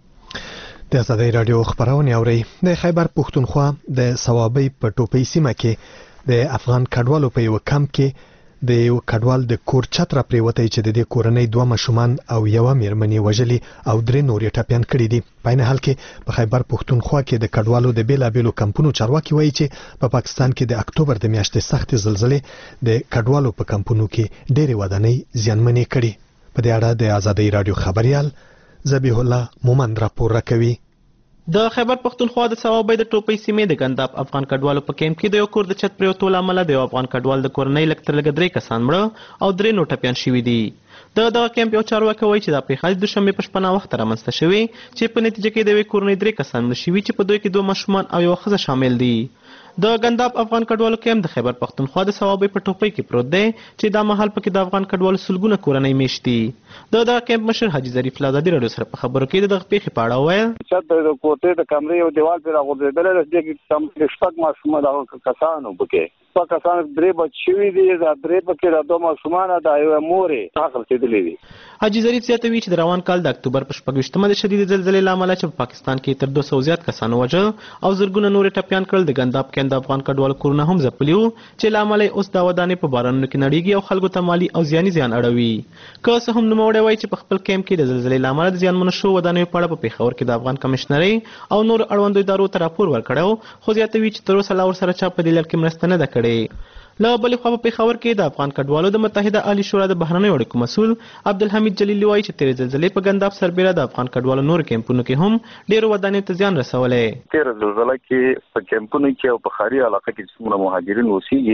د ازادۍ راډیو خبرونه اوري. د خیبر پښتونخوا د صوابۍ په ټوپۍ سیمه کې د افغان کډوالو په یو کمپ کې د یو کډوال د کور چت را پریوتی چې د دې کورنۍ دوه ماشومان او یوه میرمنې وژلي او درې نورې ټپیان کړي دي. په عین حال کې په خیبر پښتونخوا کې د کډوالو د بیلابیلو کمپونو چارواکي وایي چې په پا پاکستان کې د اکتوبر د میاشتې سختې زلزلې د کډوالو په کمپونو کې ډېرې ودانۍ زیانمنې کړي. په دې اړه د ازادۍ راډیو خبريال ذبیح الله مومند راپور راکوي. د خیبر پښتونخوا د صوابۍ د ټوپۍ سیمې د ګنداب افغان کډوالو په کیمپ کې د یو کور د چت پریوتو له امله د یو افغان کډوال د کورنۍ لږ تر لږه درې کسان مړه او درې نور ټپیان شوي دي. د دغه کیمپ یو چارواکی وایي چې دا پیښه د دوشنبې په شپه ناوخته رامنځته شوې چې په نتیجه کې د یوې کورنۍ درې کسان مړه شوي چې په دوی کې دوه ماشومان او یوه ښځه شامل دي. د ګنداب افغان کډوالو کیمپ د خیبر پښتونخوا د صوابۍ په ټوپۍ کې پروت دی چې دا مهال پکې د افغان کډوالو سلګونه کورنۍ میشت دي. د دغه کیمپ مشر حاجي ظریف له ازادي راډیو سره په خبرو کې دغه پیښې په اړه وویل چې د کوټې د کمرې او دیوال پر راغورځېدل د دې کم شپږ ماشومان د کسانو پکې په کسان درې بچوي دي دا درې پکې د دوه ماشومان د یو مورې اخر کېدلې دي. حاجي ظریف زیاتوي چې د روان کال د اکتوبر په شپږویشتمه د شدید زلزلې له امله چې په پاکستان کې تر دوه سوه زیات کسانو وژه او زرګونه نورې ټپیان کړل د ګنداب کیند افغان کډوالو کورونه هم ځپلي وو چې له امله اوس دا ودانۍ په بارانونو کې نړیږي او خلکو ته مالي او زیاني زیان اړوي. که څه هم نوموړی وایي چې په خپل کیمپ کې د زلزلې له امله د زیانمنو شوو ودانیو په اړه په پېښور کې د افغان کمشنرۍ او نور اړوندو ادارو ته راپور ورکړی خو زیاتوي چې تر اوسه لا ورسره چا په دې لړ کې مرسته نه ده کړې. له بلې خوا په پېښور کې د افغان کډوالو د متحده عالی شورا د بهرنیو اړیکو مسؤل عبدالحمید جلیلي وایي چې تېرې زلزلې په ګنداب سربیره د افغان کډوالو نور کیمپونو کې هم ډېرو ودانیو ته زیان رسولی. تېره زلزله کې په کیمپونو کې او په ښاري علاقه کې چې څومره مهاجرین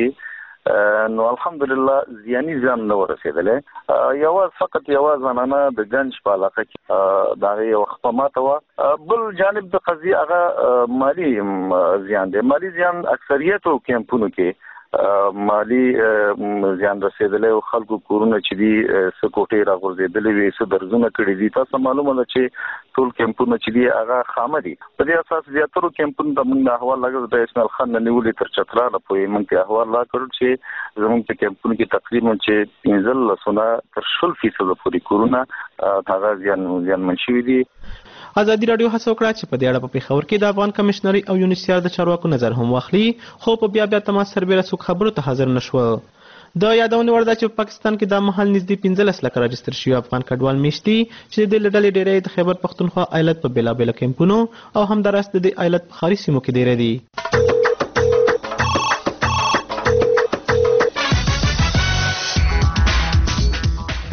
اوسېږي نو الحمدلله زیاني زیان نه ورسېدلی. یوازې فقط یوازې زنانه د ګنج په علاقه کې د هغې یوه خپه ماته وه. بل جانب د قضیې هغه مالي زیان دی. مالي زیان اکثریتو کیمپونو کې مالی زیان رسېدلی او خلکو کورونه چې دي څه کوټې راغورځېدلې وي څه درزونه کړي دي. تاسو معلومه ده چې ټول کیمپونه چې دي هغه خامه دي. په دې اساس زیاترو کیمپونو ته موږ احوال لګوو د اسماعیل خان نه نیولې تر چتراله پورې موږ ته احوال راکړل چې زموږ په کیمپونو کې تقریبا چې پنځلسونه تر شل فیصده پورې کورونه هغه زیان زیانمن شوي دي. ازادي راډیو هڅه وکړه چې په دې اړه په پېښور کې د افغان کمشنرۍ او یونیسیار د چارواکو نظر هم واخلي خو په بیا بیا تماس سربیره څوک خبرو ته حاضر نه شول. د یادونې وړ ده چې په پاکستان کې دا مهال نږدې پنځلس لکه راجستر شوي افغان کډوال میشت دي چې د دې له ډلې ډېری د خیبر پښتونخوا ایالت په بېلابېلو کیمپونو او همداراز د دې ایالت په ښاري سیمو کې ډېری دي.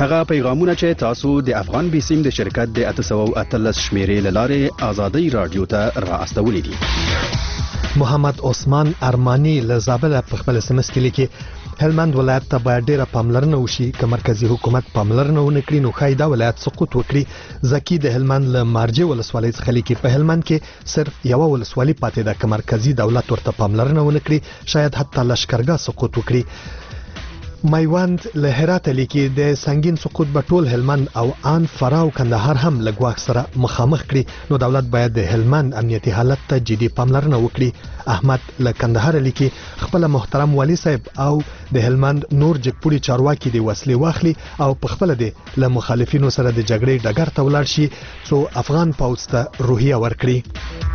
هغه پیغامونه چې تاسو د افغان بیسیم د شرکت د اته سوه اتلس شمیرې له لارې ازادي رادیو ته را استولې دي. محمد عثمان ارمانی له زابل په خپل سمس کې لیکي هلمند ولایت ته باید ډیره پاملرنه وشي که مرکزی حکومت پاملرنه ونه کړي نو ښایي دا ولایت سقوط وکړي. زکی د هلمند له مارجې ولسوالۍ څخه لیکي په هلمند کې صرف یوه ولسوالي پاتې ده که مرکزی دولت ورته پاملرنه ونه کړي شاید حتی لشکرګاه سقوط وکړي. میوند له هرات لیکي د سنگین سقوط په ټول هلمند او ان فراه او کندهار هم له ګواښ سره مخامخ کړي نو دولت باید د هلمند امنیتي حالت ته جدي پاملرنه وکړي. احمد له کندهار لیکي خپل محترم والی صاحب او د هلمند نور جګپوړي چارواکي د وسلې واخلي او په خپل د له مخالفینو سره د جګړې ډګر ته ولاړ شي څو افغان پوځ ته روحیه ورکړي.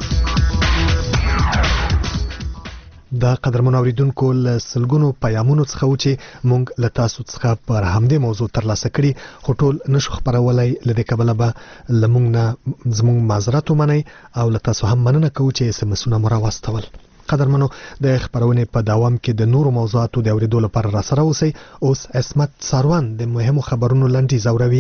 دا قدرمن اوریدونکو له سلګونو پیغامونو څخه و چې مونږ له تاسو څخه پر همدې موضوع ترلاسه کړي خو ټول نشو خبرولای لدې کبله به لمونږ نه زمونږ معذرت ومنئ او له تاسو هم مننه کوو چې اس ام اسونه مو راواستول. قدرمنو د خبرونې په دوام کې د نورو موضوعاتو د اوریدو لپاره را سره اوسئ. اوس اسمت ساروان د مهمو خبرونو لنډیز اوروي.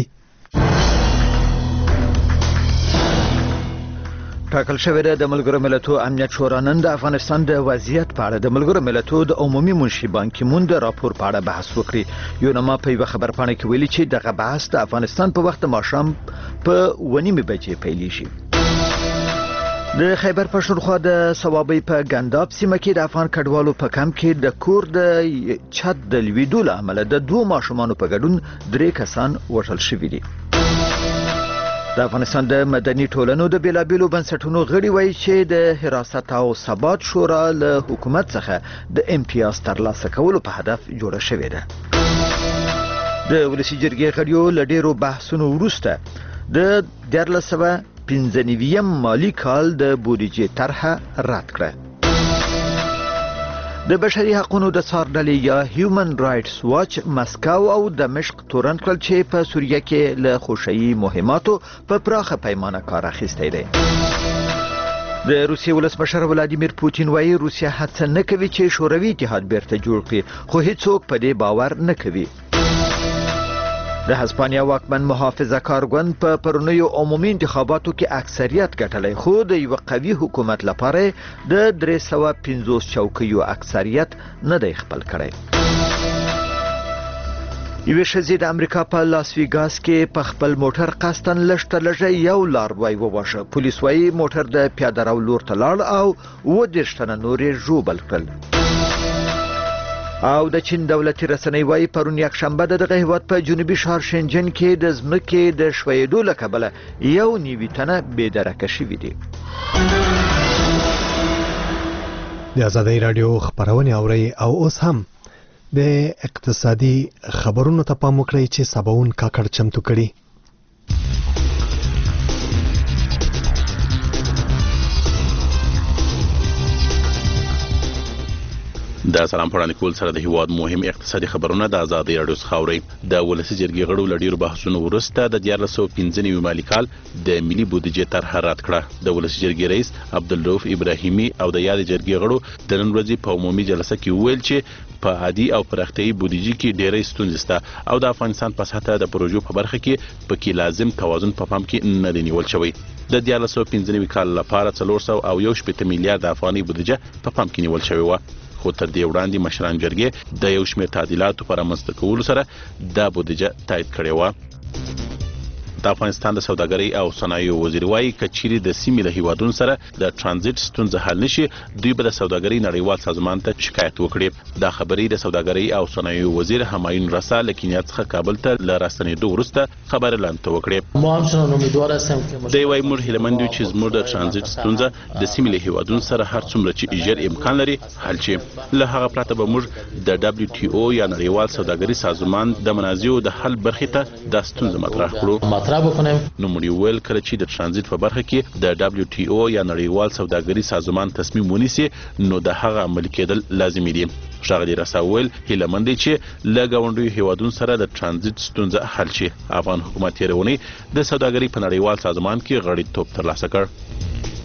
ټاکل شوې ده د ملګرو ملتونو امنیت شورا نن د افغانستان د وضعیت په اړه د ملګرو ملتونو د عمومي منشي بان کی مون د راپور په اړه بحث وکړي. یو نما په یو خبرپاڼه کې ویلي چې دغه بحث د افغانستان په وخت ماښام په ونیمه بجې پیلیږي. د خیبر پښتونخوا د ثوابي په ګنداب سیمه کې د افغان کډوالو په کمپ کې د کور د چت د لویدو له امله د دوه ماشومانو په ګډون درې کسان وژل شوي دي. د افغانستان د مدني ټولنو د بیلابیلو بنسټونو غړي وایي چې د حراست او ثبات شورا له حکومت څخه د امتیاز ترلاسه کولو په هدف جوړه شوې ده. د ولسي جرګې غړیو له ډیرو بحثونو وروسته د دیارلس سوه پنځه نوي مالي کال د بودیجې طرحه رد کړه. د بشري حقوقو د څار ډلې یا هیومن رائټس واچ مسکو او دمشق تورن کړل چې په سوریه کې له خوشایي مهماتو په پراخه پیمانه کار اخیستی دی. د روسیې ولسمشر ولادیمیر پوتین وایي روسیه هڅه نه کوي چې شوروي اتحاد بیرته جوړ کړي خو هیڅوک په دې باور نه کوي. د هسپانیا واکمن محافظه کار ګوند په پرونیو عمومي انتخاباتو کې اکثریت ګټلی خو د یو قوي حکومت لپاره د درې سوه پنځوس چوکیو اکثریت نه دی خپل کړی. یوې ښځې د امریکا په لاس ویګاس کې په خپل موټر قصدن لږ تر لږه یو لاروی وواژه. پولیس وایي موټر د پیاده رو لور ته لاړ او اووه دېرش تنه نور یې ژوبل کړل. او د چین دولتي رسنۍ وایي پرون یکشنبه د دغه هیواد په جنوبي ښار شنجن کې د ځمکې د ښویېدو له کبله یو نوي تنه بېدرکه شوي دي. د ازادۍ راډیو خبرونه اورئ او اوس هم د اقتصادي خبرونو ته پام وکړئ چې سباون کاکړ چمتو کړي. د سلام پړاندې کول سره د هیواد مهم اقتصادي خبرونه د ازادۍ راډیو څخه اورئ. د ولسي جرګې غړو له ډیرو بحثونو وروسته د دیارلس سوه پنځه نوي مالي کال د ملي بودیجې طرحه رد کړه. د ولسي جرګې رئیس عبدالرؤف ابراهیمي او د یادې جرګې غړو د نن ورځې په عمومي جلسه کې وویل چې په عادي او پراختیایي بودیجې کې ډېرې ستونزې شته او د افغانستان په سطحه د پروژو په برخه کې پکې لازم توازن په پام کې نه دی نیول شوی. د دیارلس سوه پنځه نوي کال لپاره څلور سوه او یو شپېته میلیارد افغانۍ بودیجه په پام کې نیول شوې وه خو تر دې وړاندې مشران جرګې د یو شمېر تعدیلاتو پر رامنځته کولو سره دا بودیجه تایید کړې وه. د افغانستان د سوداګرۍ او صنایعو وزیر وایي که چیرې د سیمې له هیوادونو سره د ترانزیت ستونزه حل نشي دوی به د سوداګرۍ نړیوال سازمان ته شکایت وکړي. دا خبرې د سوداګرۍ او صنایعو وزیر همایون رسا له کینیا څخه کابل ته له راستنېدو وروسته خبرې لاندې وکړې. ما همچنان امیدوار هستم که دی وایي موږ هیلهمند یو چې زموږ د ترانزیت ستونزه د سیمې له هیوادونو سره هر څومره چې ژر امکان لري حل شي. له هغه پرته به موږ د دبلیو ټي او یا نړیوال سوداګري سازمان د منازعو د حل برخې ته دا ستونزه مطرح کړو. مطرح وکړو نو موږ ویل کله چې د ترانزیت په برخه کې د دبلیو ټي او یا نړیوال سوداګري سازمان تصمیم ونیسي نو د هغه عملي کېدل لازمي دي. ښاغلي رسا ویل هیلهمند دی چې له ګاونډیو هیوادونو سره د ترانزیت ستونزه حل شي. افغان حکومت تېره اونۍ د سوداګرۍ په نړیوال سازمان کې غړیتوب ترلاسه کړ.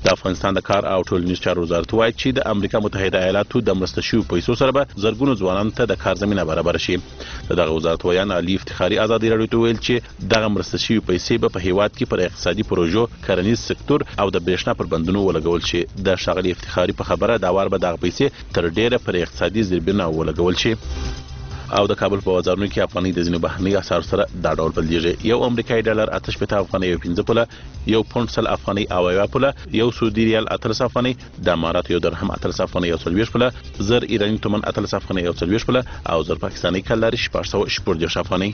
د افغانستان د کار او ټولنیز چارو وزارت وایي چې د امریکا متحده ایالاتو د مرسته شویو پیسو سره به زرګونو ځوانانو ته د کار زمینه برابر شي. دغه وزارت ویان علي افتخاري ازادي راډیو ته ویل چې دغه مرسته شویو پیسې به په هیواد کې پر اقتصادي پروژو، کرنیز سکتور او د برېښنا پر بندونو ولګول شي. د ښاغلي افتخاري په خبره دا وار به دغه پیسې تر ډیره پر اقتصادي زیربنا ولګول شي. او د کابل په بازارونو کې افغاني د ځینو بهرني اسعارو سره دا ډول بدلیږي. یو امریکایي ډالر اته شپېته افغانۍ او پنځه پوله، یو پونډ سل افغانۍ او یوه پوله، یو سعودي ریال اتلس افغانۍ، د اماراتو یو درهم اتلس افغانۍ او څلوېښت پوله، زر ایراني تومن اتلس افغانۍ او څلوېښت پوله او زر پاکستاني کلدارې شپږ سوه شپږ دېرش افغانۍ.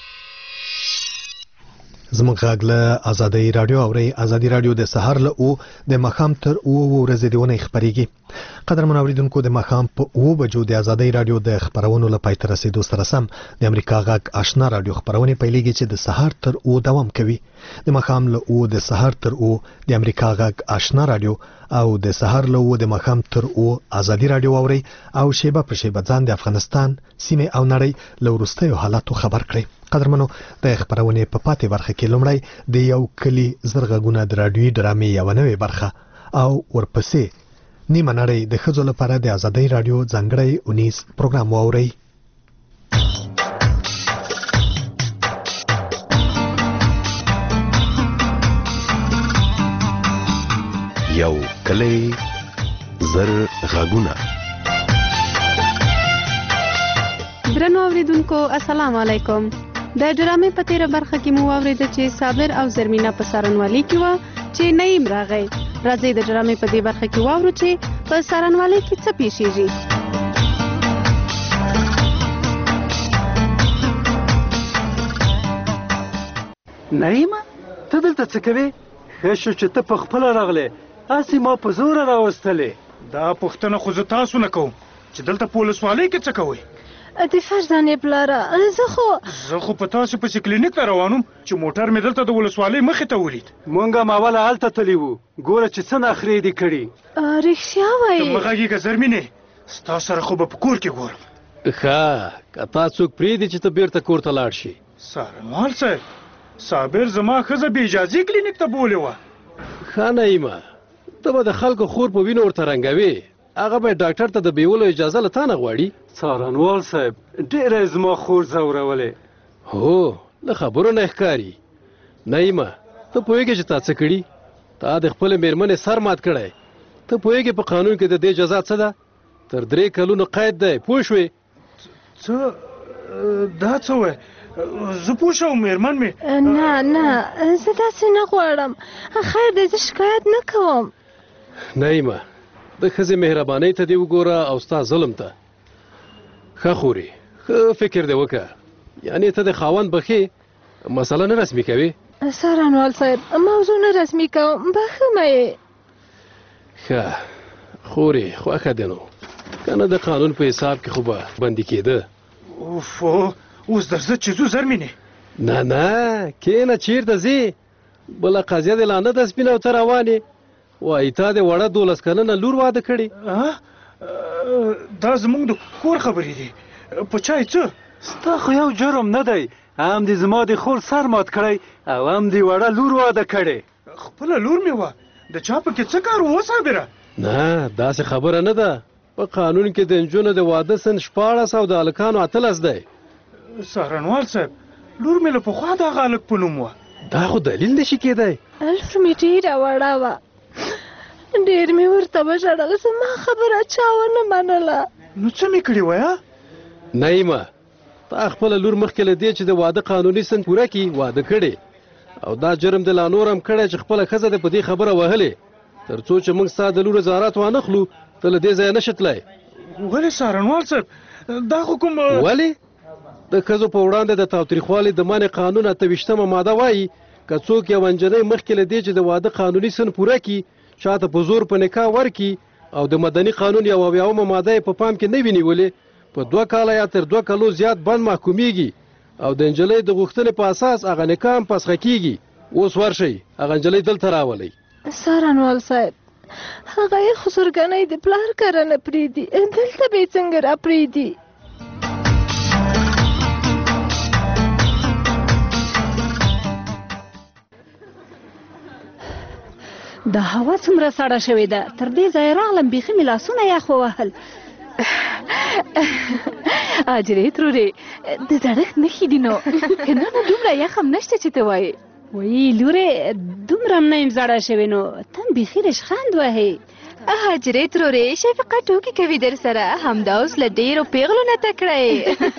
زموږ غږ له ازادي راډیو اوري. ازادي راډیو د سهار له او د مخام تر او ورځې د ونې خبريږي. قدر منوریدونکو د مخام په او بجو د ازادي راډیو د خبرونو له پای تر رسیدو سره سم د امریکا غږ آشنا راډیو خبرونه پیلېږي چې د سهار تر او دوام کوي. د مخام له او د سهار تر او د امریکا غږ آشنا راډیو او د سهار له او د مخام تر او ازادي راډیو اوري او شیبه په شیبه ځان د افغانستان سیمه او نړۍ له وروستیو حالاتو خبر کړي. قدرمنو د خبرونه په پاتې برخه کې لومړی د یو کلی زرغونه د راډیوي ډرامې یو نوې برخه او ورپسې نیمه نړۍ د ښځو لپاره د ازادي راډیو ځانګړی اونیز پروګرام واوري. یو کلی زرغونه. درنو اوریدونکو السلام علیکم. د ډرامې په تیره برخه کې مو واورېده چې صابر او زرمینا په سارنوالي کې و چې نعیم راغی. راځي د ډرامې په دې برخه کې واورو چې په سارنوالي کې څه پیښیږي. نعیمه ته دلته څه کوې؟ ښه شو چې ته په خپله راغلې، هسې ما په زوره راوستلې. دا پوښتنه خو زه تاسو نه کوم چې دلته په ولسوالۍ کې څه کوئ؟ د فرزانې پلاره زه خو زه خو په تاسو پسې کلینیک ته روانم چې موټر مې دلته د ولسوالۍ مخې ته ولید. مونږ هم اوله هلته تللي وو، ګوره چې څه نخرې دې کړي. رښتیا وایې؟ ته مه غږېږه زرمینې، ستا سره خو به په کور کې ګورم. ښه که تا څوک پرېږدي چې ته بیرته کور ته لاړ شي. سارنوال صاحب، صابر زما ښځه بې اجازې کلینیک ته بولې وه. ښه نعیمه، ته به د خلکو خور په وینو ورته رنګوې، هغه به ډاکټر ته د بیولو اجازه له تا نه غواړي. څارنوال صاحب ډېره زما خور ځورولې. هو له خبرو نه ښکاري. نعیمه ته پوهېږې چې تا څه کړي؟ تا د خپلې مېرمنې سر مات کړی. ته پوهېږې په قانون کې د دې جزا څه ده؟ تر درې کلونو قید دی. پوه شوې؟ څه دا څه وایې؟ زه پوه شوم مېرمن مې. نه نه زه داسې نه غواړم. خیر دی زه شکایت نه کوم. نعیمه د ښځې مهربانۍ ته دې وګوره او ستا ظلم ته. ښه خورې، ښه فکر دې وکړه. یعنې ته د خاوند بخې مسله نه رسمي کوې؟ سارنوال صاحب موضوع نه رسمي کوم، بخښه یې. ښه خورې خوښه دې نو، که نه د قانون په حساب کې خو به بندي کېده. اوف اوس درځه چې ځو زرمینې. نه نه کښېنه، چېرته ځې؟ بله قضیه دې لا نه ده سپینه او ته روانې. وایي تا د وړه دولس کلنه لور واده کړې. دا زموږ د کور خبرې دي، په چای څه؟ ستا خو یو جرم نه دی، هم دې زما د خور سر مات کړی او هم دې وړه لور واده کړې. خپله لور مې وه، د چا پکې څه کار و صابره؟ نه داسې خبره نه ده. په قانون کې د نجونو د واده سن شپاړس او د هلکانو اتلس دی. سارنوال صاحب لور مې له پخوا دغه هلک په نوم وه. دا خو دلیل نشي کېدی. لور مې ډېره وړه وه، ډېر مې ورته وژړل، زما خبره چا ونه منله. نو څه مې کړي وایه؟ نعیمه تا خپله لور مخکې له دې چې د واده قانوني سن پوره کړي واده کړې، او دا جرم دې لا نور هم کړی چې خپله ښځه دې په دې خبره وهلې. تر څو چې موږ ستا د لور وزارت وانخلو ته له دې ځایه نشې تللی. ولې سارنوال صاحب دا خو کوم ولې؟ د ښځو په وړاندې د تاوتریخوالي د منع قانون اته ویشتمه ماده وایي که څوک یو نجلۍ مخکې له دې چې د واده قانوني سن پوره کړي چاته په زور په نکاح ورکړي او د مدني قانون یو اویاومه ماده یې په پام کې نه وي نیولې، په دوه کاله یا تر دوه کالو زیات بند محکومیږي او د نجلۍ د غوښتنې په اساس هغه نکاح هم فسخه کیږي. اوس ورشئ هغه نجلۍ دلته راولئ. سارنوال صاحب هغه یې خسرګنۍ د پلار کره نه پرېږدي، دلته به یې څنګه را پرېږدي؟ دا هوا څومره سړه شوې ده، تر دې ځایه راغلم بیخي مې لاسونه یخ ووهل. اجرې ترورې د زړښت نښې دي نو که نه نو دومره یخ هم نشته چې ته وایې. وایي لورې دومره هم نه یم زړه شوې نو ته هم بیخي رشخند وهې. حجرې ترورې شفقه ټوکې کوي در سره، همدا اوس له ډېرو پیغلو نه تکړه یې.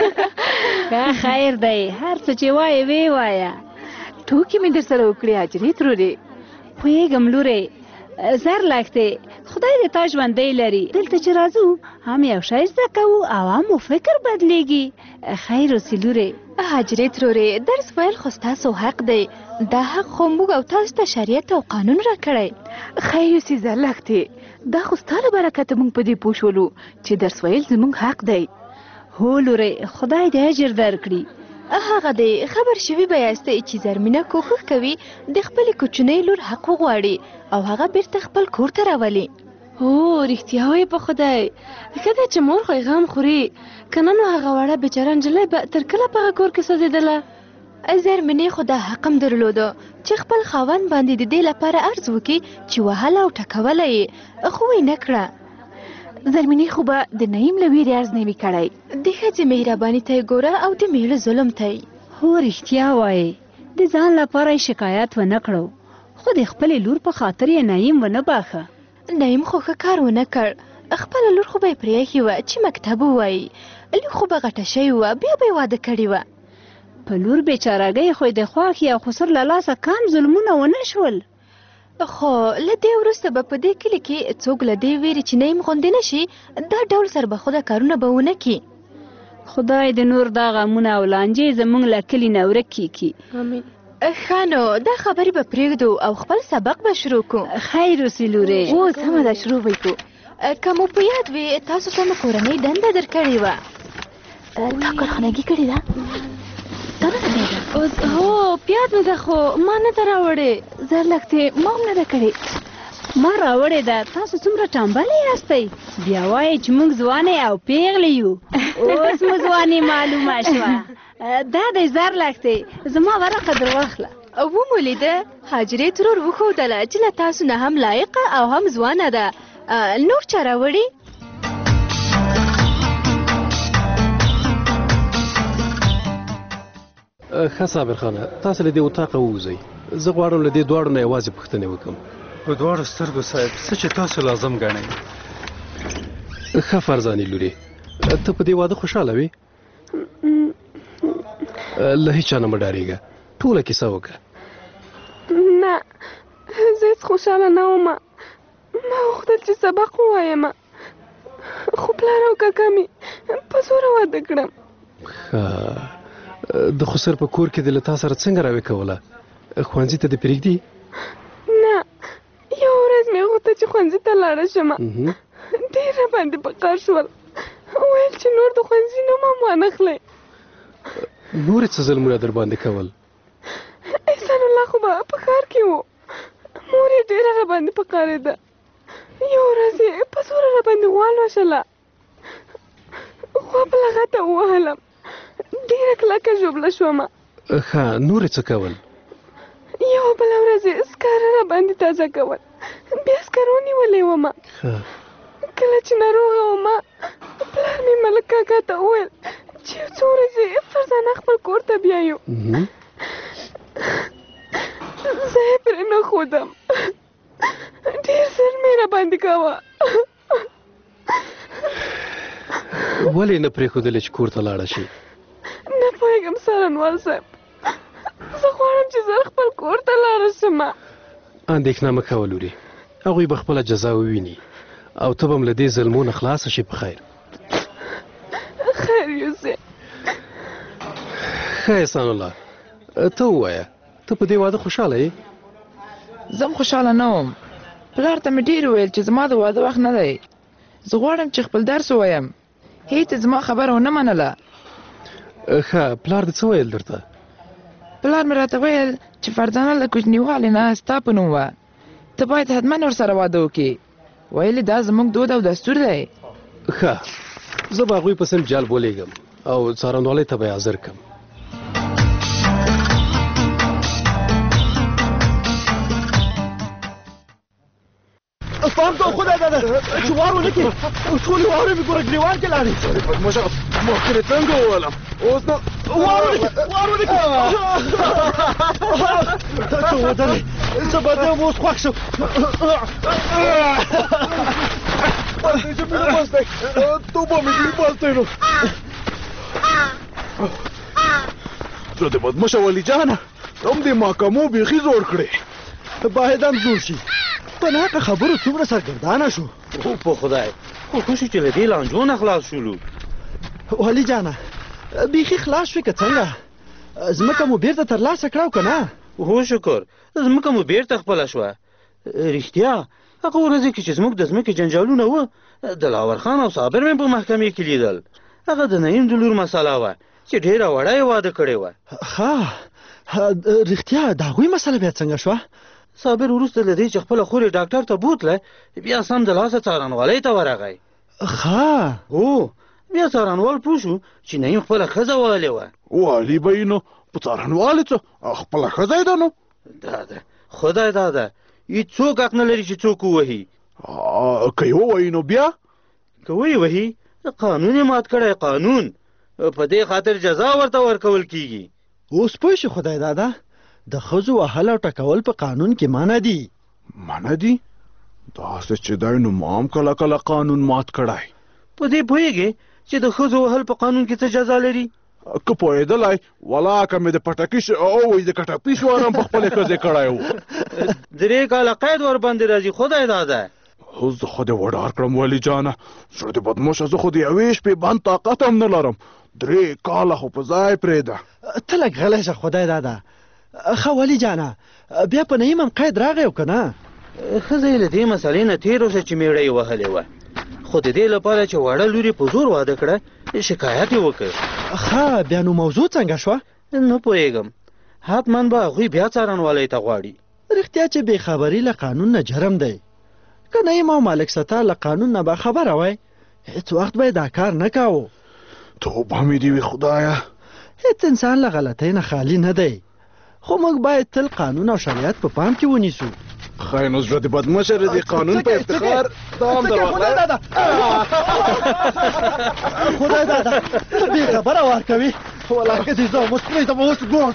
خیر دی، هر څه چې وایې ویې وایه. ټوکې مې در سره وکړې حجرې ترورې. پوهېږم لورې، زر لږ دی، خدای دې تا ژوندی لري. دلته چې راځو هم یو شی زده کوو او هم مو فکر بدلیږي. خیر اوسې لورې. حجرې ترورې درس ویل خو ستاسو حق دی، دا حق خو موږ او تاسو ته شریعت او قانون راکړی. خیر اوسې زر لږ دی، دا خو ستا له برکته موږ په دې پوه شولو چې درس ویل زموږ حق دی. هو لورې، خدای دې اجر درکړي. هغه دی خبر شوي به یاستئ چې زرمینه کوښښ کوي د خپلې کوچنۍ لور حق وغواړي او هغه بیرته خپل کور ته راولي. هو رښتیا وایې په خدای، ښه ده چې مور خو یې غم خوري، که نه نو هغه وړه بېچاره نجلۍ به تر کله په هغه کور کې سوځېدله. زرمینې خو دا حق هم درلوده چې خپل خاوند باندې د دې لپاره عرض وکړي چې وهله او ټکوله یې، خو یې نه کړه. زرمینې خو به د نعیم له ویرې عرض نه وي کړی. د ښځې مهرباني ته یې ګوره او د میړه ظلم ته یې. هو رښتیا وایې، د ځان لپاره یې شکایت ونه کړو، خو د خپلې لور په خاطر یې نعیم ونه باښه. نعیم خو ښه کار ونه کړ، خپله لور خو به یې پرېښې وه چې مکتب ووایي، لور خو به غټه شوې وه، بیا به یې واده کړې وه. په لور بېچارهګۍ خو یې د خوښې او خسر له لاسه کم ظلمونه ونه شول. خو له دې وروسته به په دې کلي کې څوک له دې ویرې چې نعیم غوندې نه شي دا ډول سربخوده کارونه به ونه کړي. خدای د نور دا غمونه او لانجې زموږ له کلي نه ورک کړي. امین. ښه نو دا خبرې به پرېږدو او خپل سبق به شروع کړو. خیر اوسې لورې. اوس سمه ده شروع به یې کړو. که مو په یاد وي تاسو ته مو کورنۍ دنده درکړې وه. تا کارخانګي کړې ده؟ تا نه ده کړې ده؟ اوس هو پیاد مې ده خو ما نه ده راوړې. زر لږ دی ما هم نه ده کړې. ما راوړې ده. تاسو څومره ټمبلې یاستئ، بیا وایئ چې موږ ځوانې او پیغلې یو. اوس مو ځوانې معلومه شوه. دا دی زر لږ دی، زما ورقه در واخله. ومو لیده حجرې ترور وښودله چې له تاسو نه هم لایقه او هم ځوانه ده. نور چا راوړي؟ ښه صابر خانه، تاسو له دې اطاقه ووځئ. زه غواړم له دې دواړو نه یوازې پوښتنې وکړم. په دواړو سترګو صاحب، څه چې تاسو لازم ګڼئ. ښه فرزانې لورې، ته په دې واده خوشحاله وې؟ له هیچا نه مه ډارېږه، ټوله کیسه وکړه. نه زه هېڅ خوشحاله نه وم، ما غوښتل چې سبق ووایم، خو پلار او کاکا مې په زوره واده کړم. ښه، د خسر په کور کې دې له تا سره څنګه راوې کوله؟ ښوونځي ته دې پرېږدي؟ نه، یو ورځ مې غوښتل چې ښوونځي ته لاړه شم، ډېر راباندې په قهر شول، ویل چې نور د ښوونځي نوم هم وانخلئ. نورې څه ظلمونه در باندې کول؟ احسان الله خو به په ښار کې و، مور یې ډېره راباندې په قهرېده، یو ورځ یې په زوره راباندې غوا لوشله، غوا په لغته ووهلم، ډېره کلکه ژوبله شومه. ښه، نورې څه کول؟ یو بله ورځ یې سکاره راباندې تازه کول، بیا سکاره ونیولې ومه. کله چې ناروغه ومه پلار مې ملک کاکا ته وویل چې یو څو ورځې فرزانه خپل کور ته بیایو. زه یې پرې نه ښودم، ډېر زر مې راباندې کاوه. ولې نه پرېښودلې چې کور ته لاړه شي؟ نه پوهېږم څارنوال صاحب، زه غواړم چې زه خپل کور ته لاړه شم. اندېښنه مه کوه لورې، هغوی به خپله جزا وویني او ته به هم له دې ظلمو نه خلاصه شي په خیر. خیر یوسف. ښه احسان الله، ته ووایه ته په دې واده خوشحاله یې؟ زه هم خوشحاله نه وم، پلار ته مې ډېر وویل چې زما د واده وخت نه دی، زه غواړم چې خپل درس ووایم، هېڅ زما خبره ونه منله. ښه، پلار دې څه ویل درته؟ پلار مې راته ویل چې فرزانه له کوچنیوالي نه ستا په نوم وه، ته باید حتما ورسره واده وکړې، ویلې دا زموږ دود او دستور دی. ښه، زه به هغوی پسې جال بولېږم او څارنوالۍ ته به یې حاضر کړم. پام ته خدای دا چې وارو نه کې ټولې واورې مې ګوره ګریوان کې لاړې بدماشه مخکې څنګه وولم اوس نو وارو نه کې وارو نه کې ته ودرې زه به دې اوس خوښ شم چې مې نه بس دی توبه مې دې بس دی نو زه د بدماشه ولي جانه هم دې محکمو بیخي زور کړې باید هم زور شي په ناکه خبرو څومره سرګردانه شو په خدای خو ښه شو چې له دې لانجو نه خلاص شولو والي جانه بیخي خلاص شوې که څنګه ځمکه مو بیرته ترلاسه کړه او که نه هو شکر ځمکه مو بیرته خپله شوه رښتیا هغه ورځې کې چې زموږ د ځمکې جنجالونه وه دلاور خان او صابر مې په محکمې کې لیدل هغه د نعیم د لور مسله وه چې ډېره وړه یې واده کړې وه ښه رښتیا د هغوی مسله بیا څنګه شوه صابر وروسته له دې چې خپله خور یې ډاکټر ته بوتله بیا سم د لاسه څارنوالۍ ته ورغی ښه هو بیا څارنوال پوه شو چې نعیم خپله ښځه والې وه والي به یې نو په څارنوالې څه خپله ښځه یې ده نو دا ده خدای دا ده هېڅ څوک حق نه لري چې څوک ووهي که یې ووهي نو بیا که ویې وهي قانون یې مات کړی قانون په دې خاطر جزا ورته ورکول کیږي اوس پوه شو خدای دادا د ښځو وهل او ټکول په قانون کې منع دي منع دي داسې چې دی نو ما هم کله کله قانون مات کړی په دې پوهېږې چې د ښځو وهل په قانون کې څه جزا لري که پوهېدلی ولاکه مې د پټکي او د کټپي شوار هم په خپلې ښځې کړی و درې کاله قید ورباندې راځي خدای دا ده اوس زه خو دې وډار کړم ولي جانه زړه دې بدموشه زه خو د یوې شپې بند طاقت هم نه لرم درې کاله خو په ځای پرېږده ته لږ غلی شه خدای داده ښه ولي جانه بیا په نعیم هم قید راغی او که نه ښځه یې له دې مسلې نه تېر اوسه چې مېړه یې وهلې وه خو د دې لپاره چې واړه لور یې په زور واده کړه شکایت یې وکړ ښه بیا نو موضوع څنګه شوه نه پوهېږم حتما به هغوی بیا څارنوالی ته غواړي رښتیا چې بېخبري له قانون نه جرم دی که نعیم او مالک ستا له قانون نه باخبره وای هېڅ وخت به یې دا کار نه کاوه توبه مې دې وي خدایه هېڅ انسان له غلطۍ نه خالي نه دی خو موږ باید تل قانون او شریعت په پام کې ونیسو خیر نو زړه دې بدمشه د قانون په افتخار دوام خدای دادا خدای دادا بېخبره وار کوي ولاکه دې زه اوس پرېږدم اوس ګوټ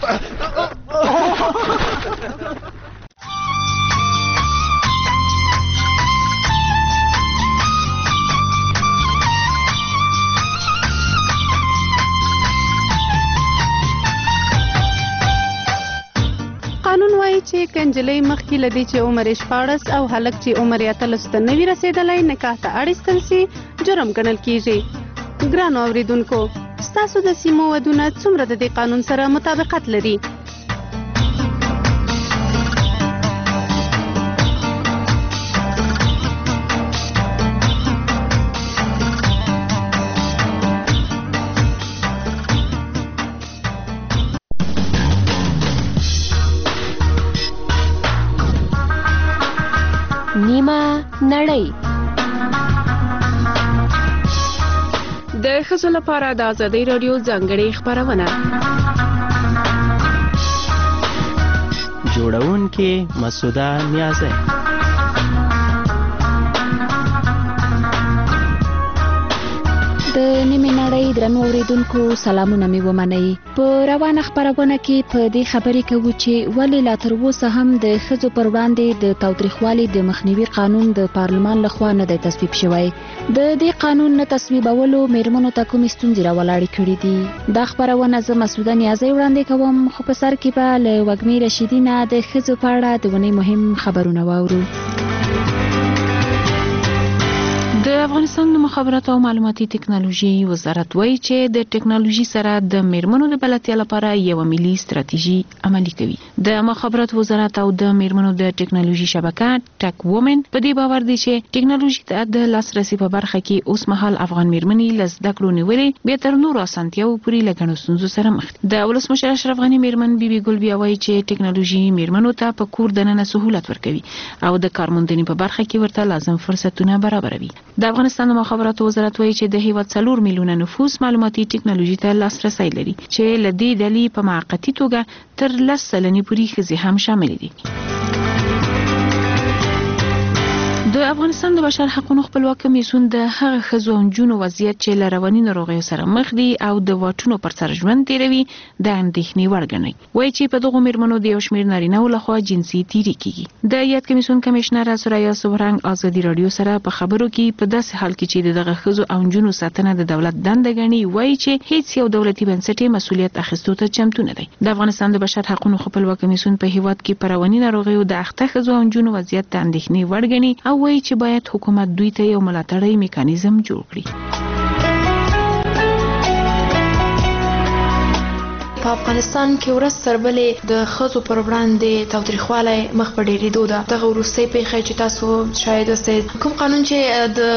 قانون وایي چې که نجلۍ مخکې له دې چې عمر یې شپاړس او هلک چې عمر یې اتلسو ته نه وي رسېدلی نکاح ته اړ ایستل سي جرم ګڼل کیږي ګرانو اورېدونکو ستاسو د سیمو ودونه څومره د دې قانون سره مطابقت لري نیمه نړۍ د ښځو لپاره د ازادۍ راډیو ځانګړې خپرونه جوړونکې مسعوده نیازی د نیمې نړۍ درنو اورېدونکو سلامونه مې ومنئ په روانه خپرونه کې په دې خبرې کوو چې ولې لا تر اوسه هم د ښځو پر وړاندې د تاوتریخوالي د مخنیوي قانون د پارلمان لخوا نه دی تصویب شوی د دې قانون نه تصویبولو میرمنو ته کومې ستونزې راولاړې کړي دي دا خپرونه زه مسعوده نیازی وړاندې کوم خو په سر کې به له وږمې رشیدي نه د ښځو په اړه د ونې مهم خبرونه واورو د افغانستان د مخابراتو او معلوماتي ټکنالوژي وزارت وایي چې د ټکنالوژي سره د میرمنو د بلدتیا لپاره یو ملي ستراتیژي عملي کوي د مخابراتو وزارت او د میرمنو د ټکنالوژي شبکه ټک وومن په دې باور دي چې ټکنالوژي ته د لاسرسي په برخه کې اوس مهال افغان میرمنې له زده کړو نیولې به تر نورو اسانتیاوو پورې له ګڼو ستونزو سره مخ دي د ولسمشر اشرف غني میرمن بیبي ګل بیا وایي چې ټکنالوژي میرمنو ته په کور دننه سهولت ورکوي او د کارموندنې په برخه کې ورته لازم فرصتونه برابروي د افغانستان د مخابراتو وزارت وایي چې د هیواد څلور میلیونه نفوس معلوماتي ټکنالوژي ته لاسرسی لري چې له دې ډلې په موقتي توګه تر لس سلنې پورې ښځې هم شامل دي د افغانستان د بشر حقوقو خپلواک کمیسیون د هغه ښځو او نجونو وضعیت چې له رواني ناروغیو سره مخ دي او د واټونو پر سر ژوند تیروي د اندېښنې وړ ګڼي. وایي چې په دغو میرمنو د یو شمېر نارینه‌و لخوا جنسي تیري کیږي. د یاد کمیسیون کمشنره سوریا سوهرنګ ازادي رادیو سره په خبرو کې په داسې حال کې چې دغه ښځو او نجونو ساتنه د دولت دنده ګڼي، وایي چې هیڅ یو دولتي بنسټ مسؤلیت اخیستو ته چمتو نه دی. د افغانستان د بشر حقوقو خپلواک کمیسیون په هیواد کې په رواني ناروغیو د اخته ښځو او نجونو وضعیت د اندېښنې وړ ګڼي او وایي چې باید حکومت دوی ته یو ملاتړی میکانیزم جوړ کړي. په افغانستان کې ورځ تر بلې د ښځو پر وړاندې تاوتریخوالی مخ په ډېرېدو ده. دغه وروستۍ پیښه چې تاسو شاید اوسئ، کوم قانون چې د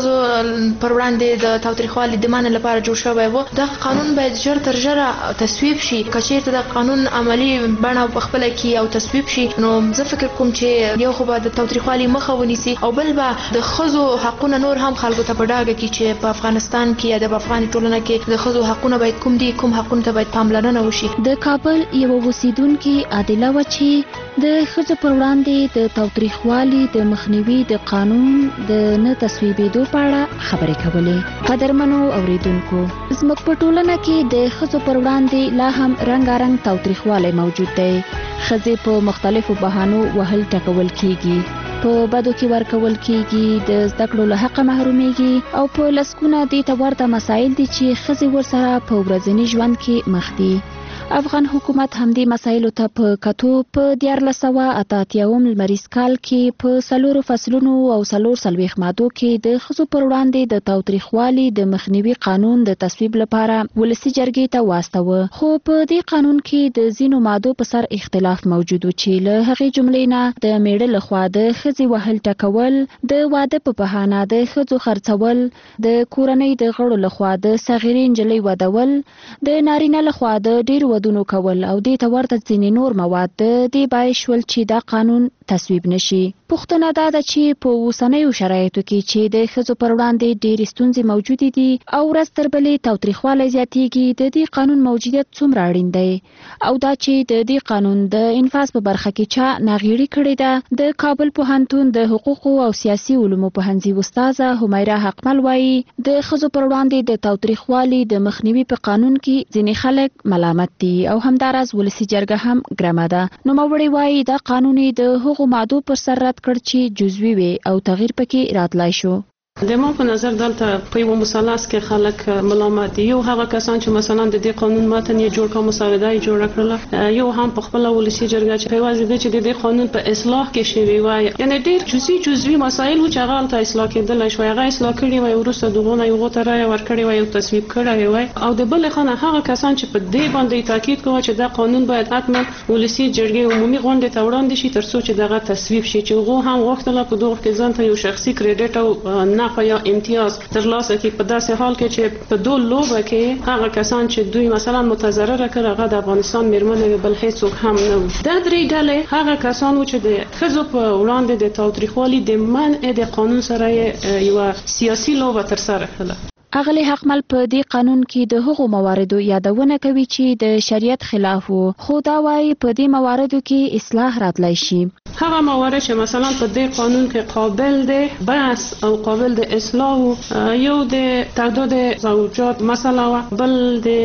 ښځو پر وړاندې د تاوتریخوالي د منع لپاره جوړ شوی و، دغه قانون باید ژر تر ژره تصویب شي. که چېرته د قانون عملي بڼه پخپله کړي او تصویب شي، نو زه فکر کوم چې یو خو به د تاوتریخوالي مخه ونیسي او بل به د ښځو حقونه نور هم خلکو ته په ډاګه کړي چې په افغانستان کې یا د افغاني ټولنه کې د ښځو حقونه باید کوم دي، کوم حقونو ته باید پاملرنه وشي. د کابل یو اوسیدونکي عادله و چې د ښځو پر وړاندې د تاوتریخوالي د مخنیوي د قانون د نه تصویبېدو په اړه خبرې کولې. قدرمنو اوریدونکو، زموږ په ټولنه کې د ښځو پر وړاندې لا هم رنګارنګ تاوتریخوالی موجود دی. ښځې په مختلفو بهانو وهل ټکول کیږي، په بدو کې ورکول کیږي، د زده کړو له حقه محرومیږي او په لسګونه دې ته ورته مسایل دي چې ښځې ورسره په ورځني ژوند کې مخ دي. افغان حکومت همدې مسایلو ته په کتو په دیارلس سوه اته اتیاوم لمریز کال کې په څلورو فصلونو او څلور څلوېښت مادو کې د ښځو پر وړاندې د تاوتریخوالي د مخنیوي قانون د تصویب لپاره ولسي جرګې ته واستوه. خو په دې قانون کې د ځینو مادو په سر اختلاف موجود و چې له هغې جملې نه د میړه لخوا د ښځې وهل ټکول، د واده په بهانه د ښځو خرڅول، د کورنۍ د غړو لخوا د صغیرې نجلۍ ودول، د نارینه لخوا د ډېرو ودونو کول او دې ته ورته ځینې نور مواد د دې باعث شول چې دا قانون تصویب نشي. پوښتنه دا ده چې په اوسنیو شرایطو کې چې د ښځو پر وړاندې ډېرې ستونزې موجودې دي او ورځ تر بلې تاوتریخوالی زیاتېږي، د دې قانون موجودیت څومره اړین دی او دا چې د دې قانون د انفاذ په برخه کې چا ناغېړي کړې ده. د کابل پوهنتون د حقوقو او سیاسي علومو پوهنځي استاده همیرا حقمل وایي د ښځو پر وړاندې د تاوتریخوالي د مخنیوي په قانون کې ځینې خلک ملامت دي او همداراز ولسي جرګه هم ګرمه ده. نوموړې وایي دا قانون د هغو مادو پر سر رد کړ چې جزوي وي او تغییر پکې راتلای شو. د ما په نظر دلته په یو مثلث کې خلک ملامت دي. یو هغه کسان چې مثلا د دې قانون متن یې جوړ کړ، مسوده یې جوړ کړله، یو هم په خپل ولسي جرګه چې یوازې د چې د دې قانون په اصلاح کې شوی وای، یعنی ډېر جزئی جزئی مسایل و چې هغه ته اصلاح کېدل شوی، هغه اصلاح کړي وای، ورسته دغه یو غوته راي ورکړي وای او تصویب کړی وای. او د بل خانه هغه کسان چې په دې باندې تاکید کوي چې دا قانون باید حتما ولسي جرګې عمومي غونډه ته وړاندې شي ترڅو چې دغه تصویب شي، چې هغه هم وختله په دغه کې ځان ته یو شخصي کریډټ او نه یا امتیاز ترلاسه کی په داسې حال کې چې په دوه لوبه کې هغه کسان چې دوی مثلا متضرره کړ هغه د افغانستان میرمنې بل هیڅوک هم نه و. دا درې ډلې هغه کسان و چې د ښځو په وړاندې د تاوتریخوالي د منع د قانون سره یو سیاسي لوبه تر سره کړه. اغلی حقمل په دې قانون کې د هغو مواردو یادونه کوي چې د شریعت خلاف وو، خو دا وايي په دې مواردو کې اصلاح راتلای شي. هغه موارد چې مثلا په دې قانون کې قابل دی بحث او قابل د اصلاح، یو د تعداد زوجات مثلا، بل د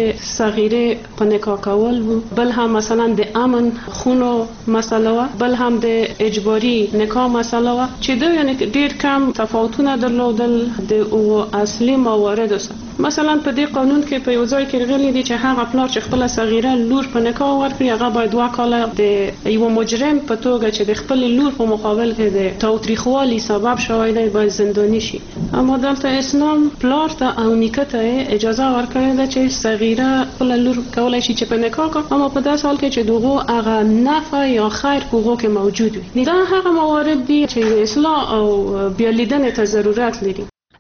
صغیرې په نکاح کول، بل هم مثلا د امن خونو مسله، بل هم د اجباري نکاح مسله، چې دوی یعنی ډېر کم تفاوتونه درلودل د او اصلي موارد. مثلا په دې قانون کې په یو ځای کې راغلي دي چې هغه پلار چې خپل صغیره لور په نکاح ورکړي هغه باید دوه کاله د یو مجرم په توګه چې د خپل لور په مقابل کې د تاوتریخوالي سبب شوی دی باید زنداني شي. اما دلته اسلام پلار ته او نیکه ته اجازه ورکړې ده چې صغیره خپل لور کولای شي چې په نکاح کوي، اما په داسې حال کې چې دغه هغه نفع یا خیر په هغه کې موجود وي. دا هغه موارد دي چې اصلاح او بیا لیدنې ته ضرورت لري.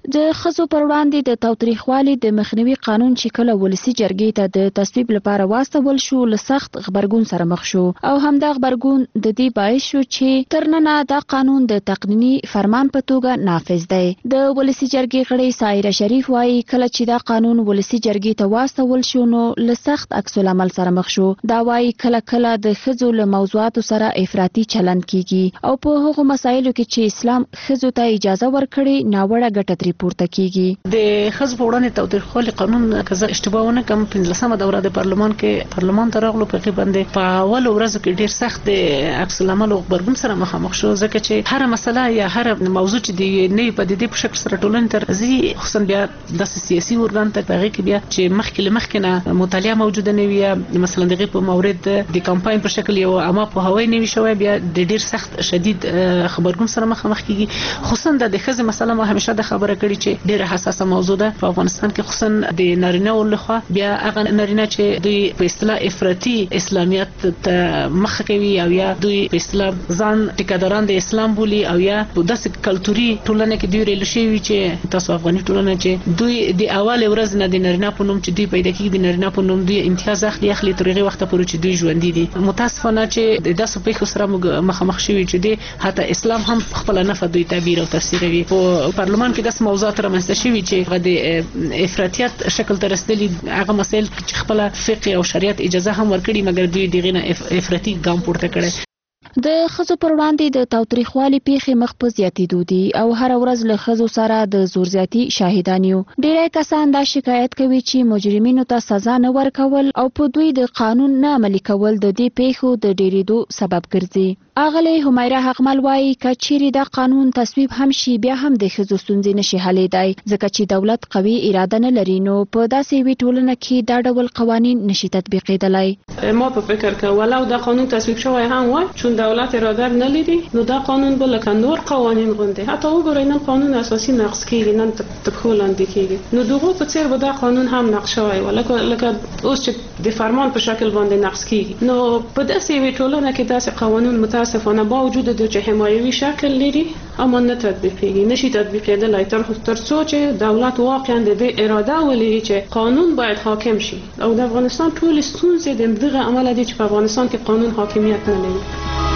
د ښځو پر وړاندې د تاوتریخوالي د مخنیوي قانون چې کله ولسي جرګې ته د تصویب لپاره واستول شو له سخت غبرګون سره مخ شو او همدا غبرګون د دې باعث شو چې تر ننه دا قانون د تقنیني فرمان په توګه نافذ دی. د ولسي جرګې غړي سایره شریف وایي کله چې دا قانون ولسي جرګې ته واستول شو نو له سخت عکس العمل سره مخ شو. دا وایي کله کله د ښځو له موضوعاتو سره افراطي چلند کیږي او په هغو مسایلو کې چې اسلام ښځو ته اجازه ورکړي ناوړه ګټه ترې پورته کیږي. د ښځو په وړاندې تاوتریخوالي قانون که زه اشتباه ونه کړم پنځلسمه دوره د پارلمان کې پارلمان ته راغلو په هغې باندې په اولو ورځو کې ډېر سخت د عکس العمل او غبرګون سره مخامخ شو ځکه چې هره مسله یا هره موضوع چې د نوې پدیدې په شکل سره ټولنې ته راځي خصوصا بیا داسې سیاسي ارګان ته په هغې کې بیا چې مخکې له مخکې نه مطالعه موجوده نه وي یا مثلا د هغې په مورد د کمپاین په شکل یو عامه پوهاوی نه وي شوی بیا د ډېر سخت شدید غبرګون سره مخامخ کیږي. خصوصا د ښځې مسله ما همیشه د خبره کړې چې ډېره حساسه موضوع ده په افغانستان کې خصوصا د نارینه‌و لخوا بیا هغه نارینه چې دوی په اصطلاح افراطي اسلامیت ته مخه کوي او یا دوی په اصطلاح ځان ټیکاداران د اسلام بولي او یا په داسې کلتوري ټولنه کې دوی ریل شوي چې تاسو افغاني ټولنه چې دوی د اول ورځ نه د نارینه په نوم چې دوی پیدا کیږي د نارینه په نوم دوی امتیاز اخلي اخلي تر هغه وخت پورې چې دوی ژوندي دي. متاسفانه چې د داسې پیښو سره مخامخ شوي چې دی حتی اسلام هم خپل نه دوی تعبیر او تفسیروي. په پارلمان کې داسې موضوعات رامنځته شوي چې هغه د افراطیت شکل ته رسېدلي هغه مسایل چې خپل فقه او شریعت اجازه هم ورکړي مګر دوی دغه نه افراطي ګام پورته کړي. د ښځو پر وړاندې د تاوتریخوالي پیښې مخ په زیاتېدو دي او هر ورځ له ښځو سره د زور زیاتي شاهدان یو. ډېری کسان دا شکایت کوي چې مجرمینو ته سزا نه ورکول او په دوی د قانون نه عملي کول د دې پیښو د ډېرېدو سبب ګرځي. اغلې همیره حقمل وایي که چیرې دا قانون تصویب هم شي بیا هم د ښځو ستونزې نشي حلېدای ځکه چې دولت قوي اراده نه لري نو په داسې یوې ټولنه کې دا ډول قوانین نشي تطبیقېدلی. ما په فکر کې ولو دا قانون تصویب شوی هم وای چون دولت اراده نه لري نو دا قانون به لکه نور قوانین غوندې حتی وګورئ نن قانون اساسي نقض کیږي نن تر پښو لاندې کیږي نو دغه په څیر به دا قانون هم نقض شوی ولکه لکه اوس چې د فرمان په شکل باندې نقض کیږي نو په داسې یوې ټولنه کې داسې قوانین متاسفانه با وجود د چې حمایوي شکل لري اما نه تطبیقېږي نشي تطبیقېدلی تر تر څو چې دولت واقعا د دې اراده ولري چې قانون باید حاکم شي او د افغانستان ټول ستونزې د دغه عمله دي چې په افغانستان کې قانون حاکمیت نه لري.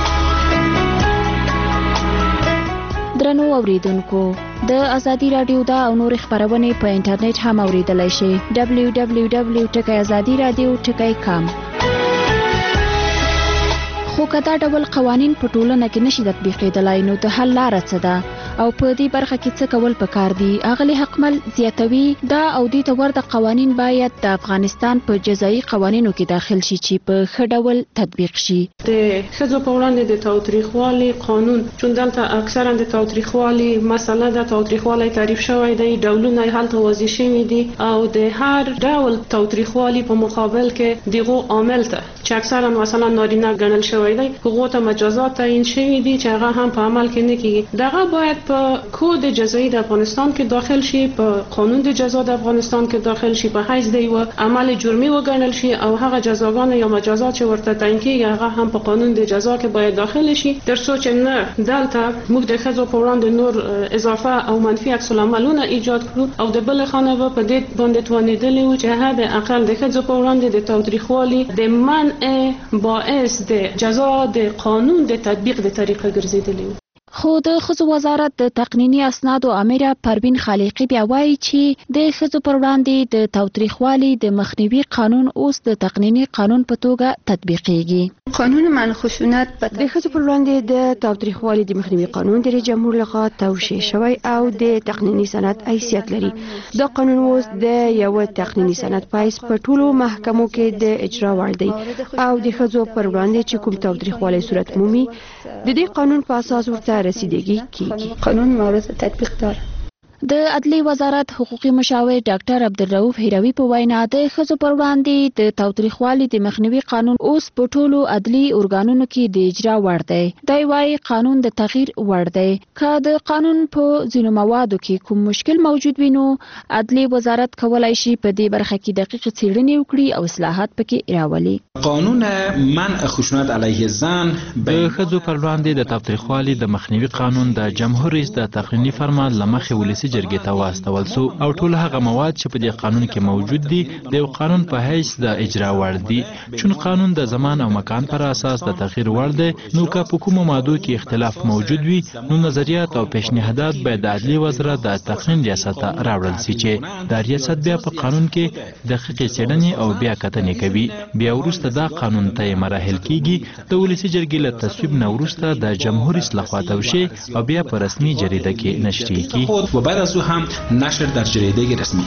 درنو اوریدونکو د ازادي رادیو دا او نور خبرونه په انټرنیټ هم اوریدلای شئ دبلیو دبلیو دبلیو ټکی ازادي رادیو ټکی کام. خو که دا ډول قوانین په ټولنه کې نشي تطبیقېدلی نو د حل لاره څه ده او په دې برخه کې څه کول پکار دي. اغلې حقمل زیاتوي دا او دې ته ورته قوانین باید د افغانستان په جزایي قوانینو کې داخل شي چې په ښه ډول تطبیق شي. د ښځو په وړاندې د تاوتریخوالي قانون چون دلته اکثرا د تاوتریخوالي مسله د تاوتریخوالي تعریف شوی دی ډولونه هلته واضح شوي دي او د هر ډول تاوتریخوالي په مقابل کې دغه عامل ته چې اکثرا مثلا نارینه ګڼل شوی دی هغو ته مجازات تعیین شوي دي چې هغه هم په عمل کې نه کیږي. دغه باید په کود جزایی د افغانستان کې داخل شي په قانون د جزا د افغانستان کې داخل شي په حیث د یو عمل جرمي وګڼل شي او هغه جزاګان یا مجازات چې ورته تعیین کیږي هغه هم په قانون د جزا کې باید داخل شي تر څو چې نه دلته موږ د ښځو په وړاندې نور اضافه او منفي عکس العملونه ایجاد کړو او د بل خانه به په دې باندې توانېدلې وو چې حد اقل د ښځو په وړاندې د تاوتریخوالي د منع باعث د جزا د قانون د تطبیق د طریقه ګرځېدلې. خو د ښځو وزارت د تقنیني اسنادو امیره پروین خالقی بیا وایي چې د ښځو پر وړاندې د تاوتریخوالي د مخنیوي قانون اوس د تقنیني قانون په توګه تطبیقېږي. قانون منع خشونت د ښځو پر وړاندې د تاوتریخوالي د مخنیوي قانون د رئیس جمهور لخوا توشیح شوی او د تقنیني سند حیثیت لري. دا قانون اوس د یو تقنیني سند په حیث په ټولو محکمو کې د اجرا وړ دی او د ښځو پر وړاندې چې کوم تاوتریخوالي صورت مومي د دې قانون په اساس ورته رسیدگی کیږي. قانون مورد تطبیق داره. د عدلی وزارت حقوقي مشاور ډاکټر عبدالرؤف هیروي په وینا د ښځو پر وړاندې د تاوتریخوالي د مخنیوي قانون اوس په ټولو عدلي ارګانونو کې د اجرا وړ دی. دی وایي قانون د تغییر وړ دی. که د قانون په ځینو موادو کې کوم مشکل موجود وي نو عدلی وزارت کولای شي په دې برخه کې دقیق څېړنې وکړي او اصلاحات پکې راولي. قانون منع خشونت علیه زن د ښځو پر وړاندې د تاوتریخوالي د مخنیوي قانون د جمهور رئیس د تقنیني فرمان له مخې ولسي جرګې ته واستول سو او ټول هغه مواد چې په دې قانون کې موجود دي د یو قانون په حیث د اجرا وړ دي. چون قانون د زمان او مکان پر اساس د تغییر وړ دی، نو که په کومو مادو کې اختلاف موجود وي نو نظریات او پیشنهادات باید د عدلي وزارت د تقنین ریاست ته راوړل شي چې دا ریاست بیا په قانون کې دقیقې څېړنې او بیا کتنې کوي. بیا وروسته دا قانون ته مراحل کیږي، د ولسي جرګې له تصویب نه وروسته د جمهور اصلاح خواته وشي او بیا په رسمي جریده کې نشریږي و بعد از او هم نشر در جریده رسمی.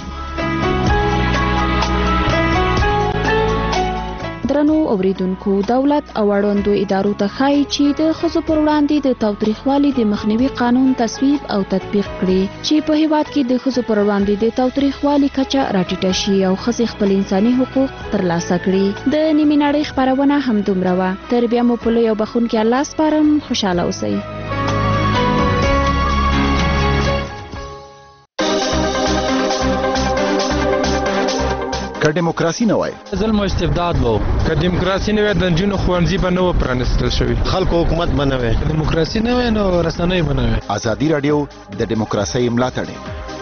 درنو اوریدونکو، دولت او اړوندو ادارو ته ښایي چې د ښځو پر وړاندې د تاوتریخوالي د مخنیوي قانون تصویب او تطبیق کړي چې په هیواد کې د ښځو پر وړاندې د تاوتریخوالي کچه راټیټه شي او ښځې خپل انساني حقوق ترلاسه کړي. د نیمې نړۍ خپرونه همدومره وه. تر بیا مو په لوی او بخښونکي الله سپارم. خوشحاله اوسئ. که دیموکراسي نه وای، ظلم او استبداد وو. که دیموکراسي نه وای، د نجونو ښوونځي به نه و پرانیستل شوي. خلکو حکومت به نه وای. که دیموکراسي نه وای نو رسنۍ به نه وای. ازادي راډیو د دیموکراسۍ ملاتړ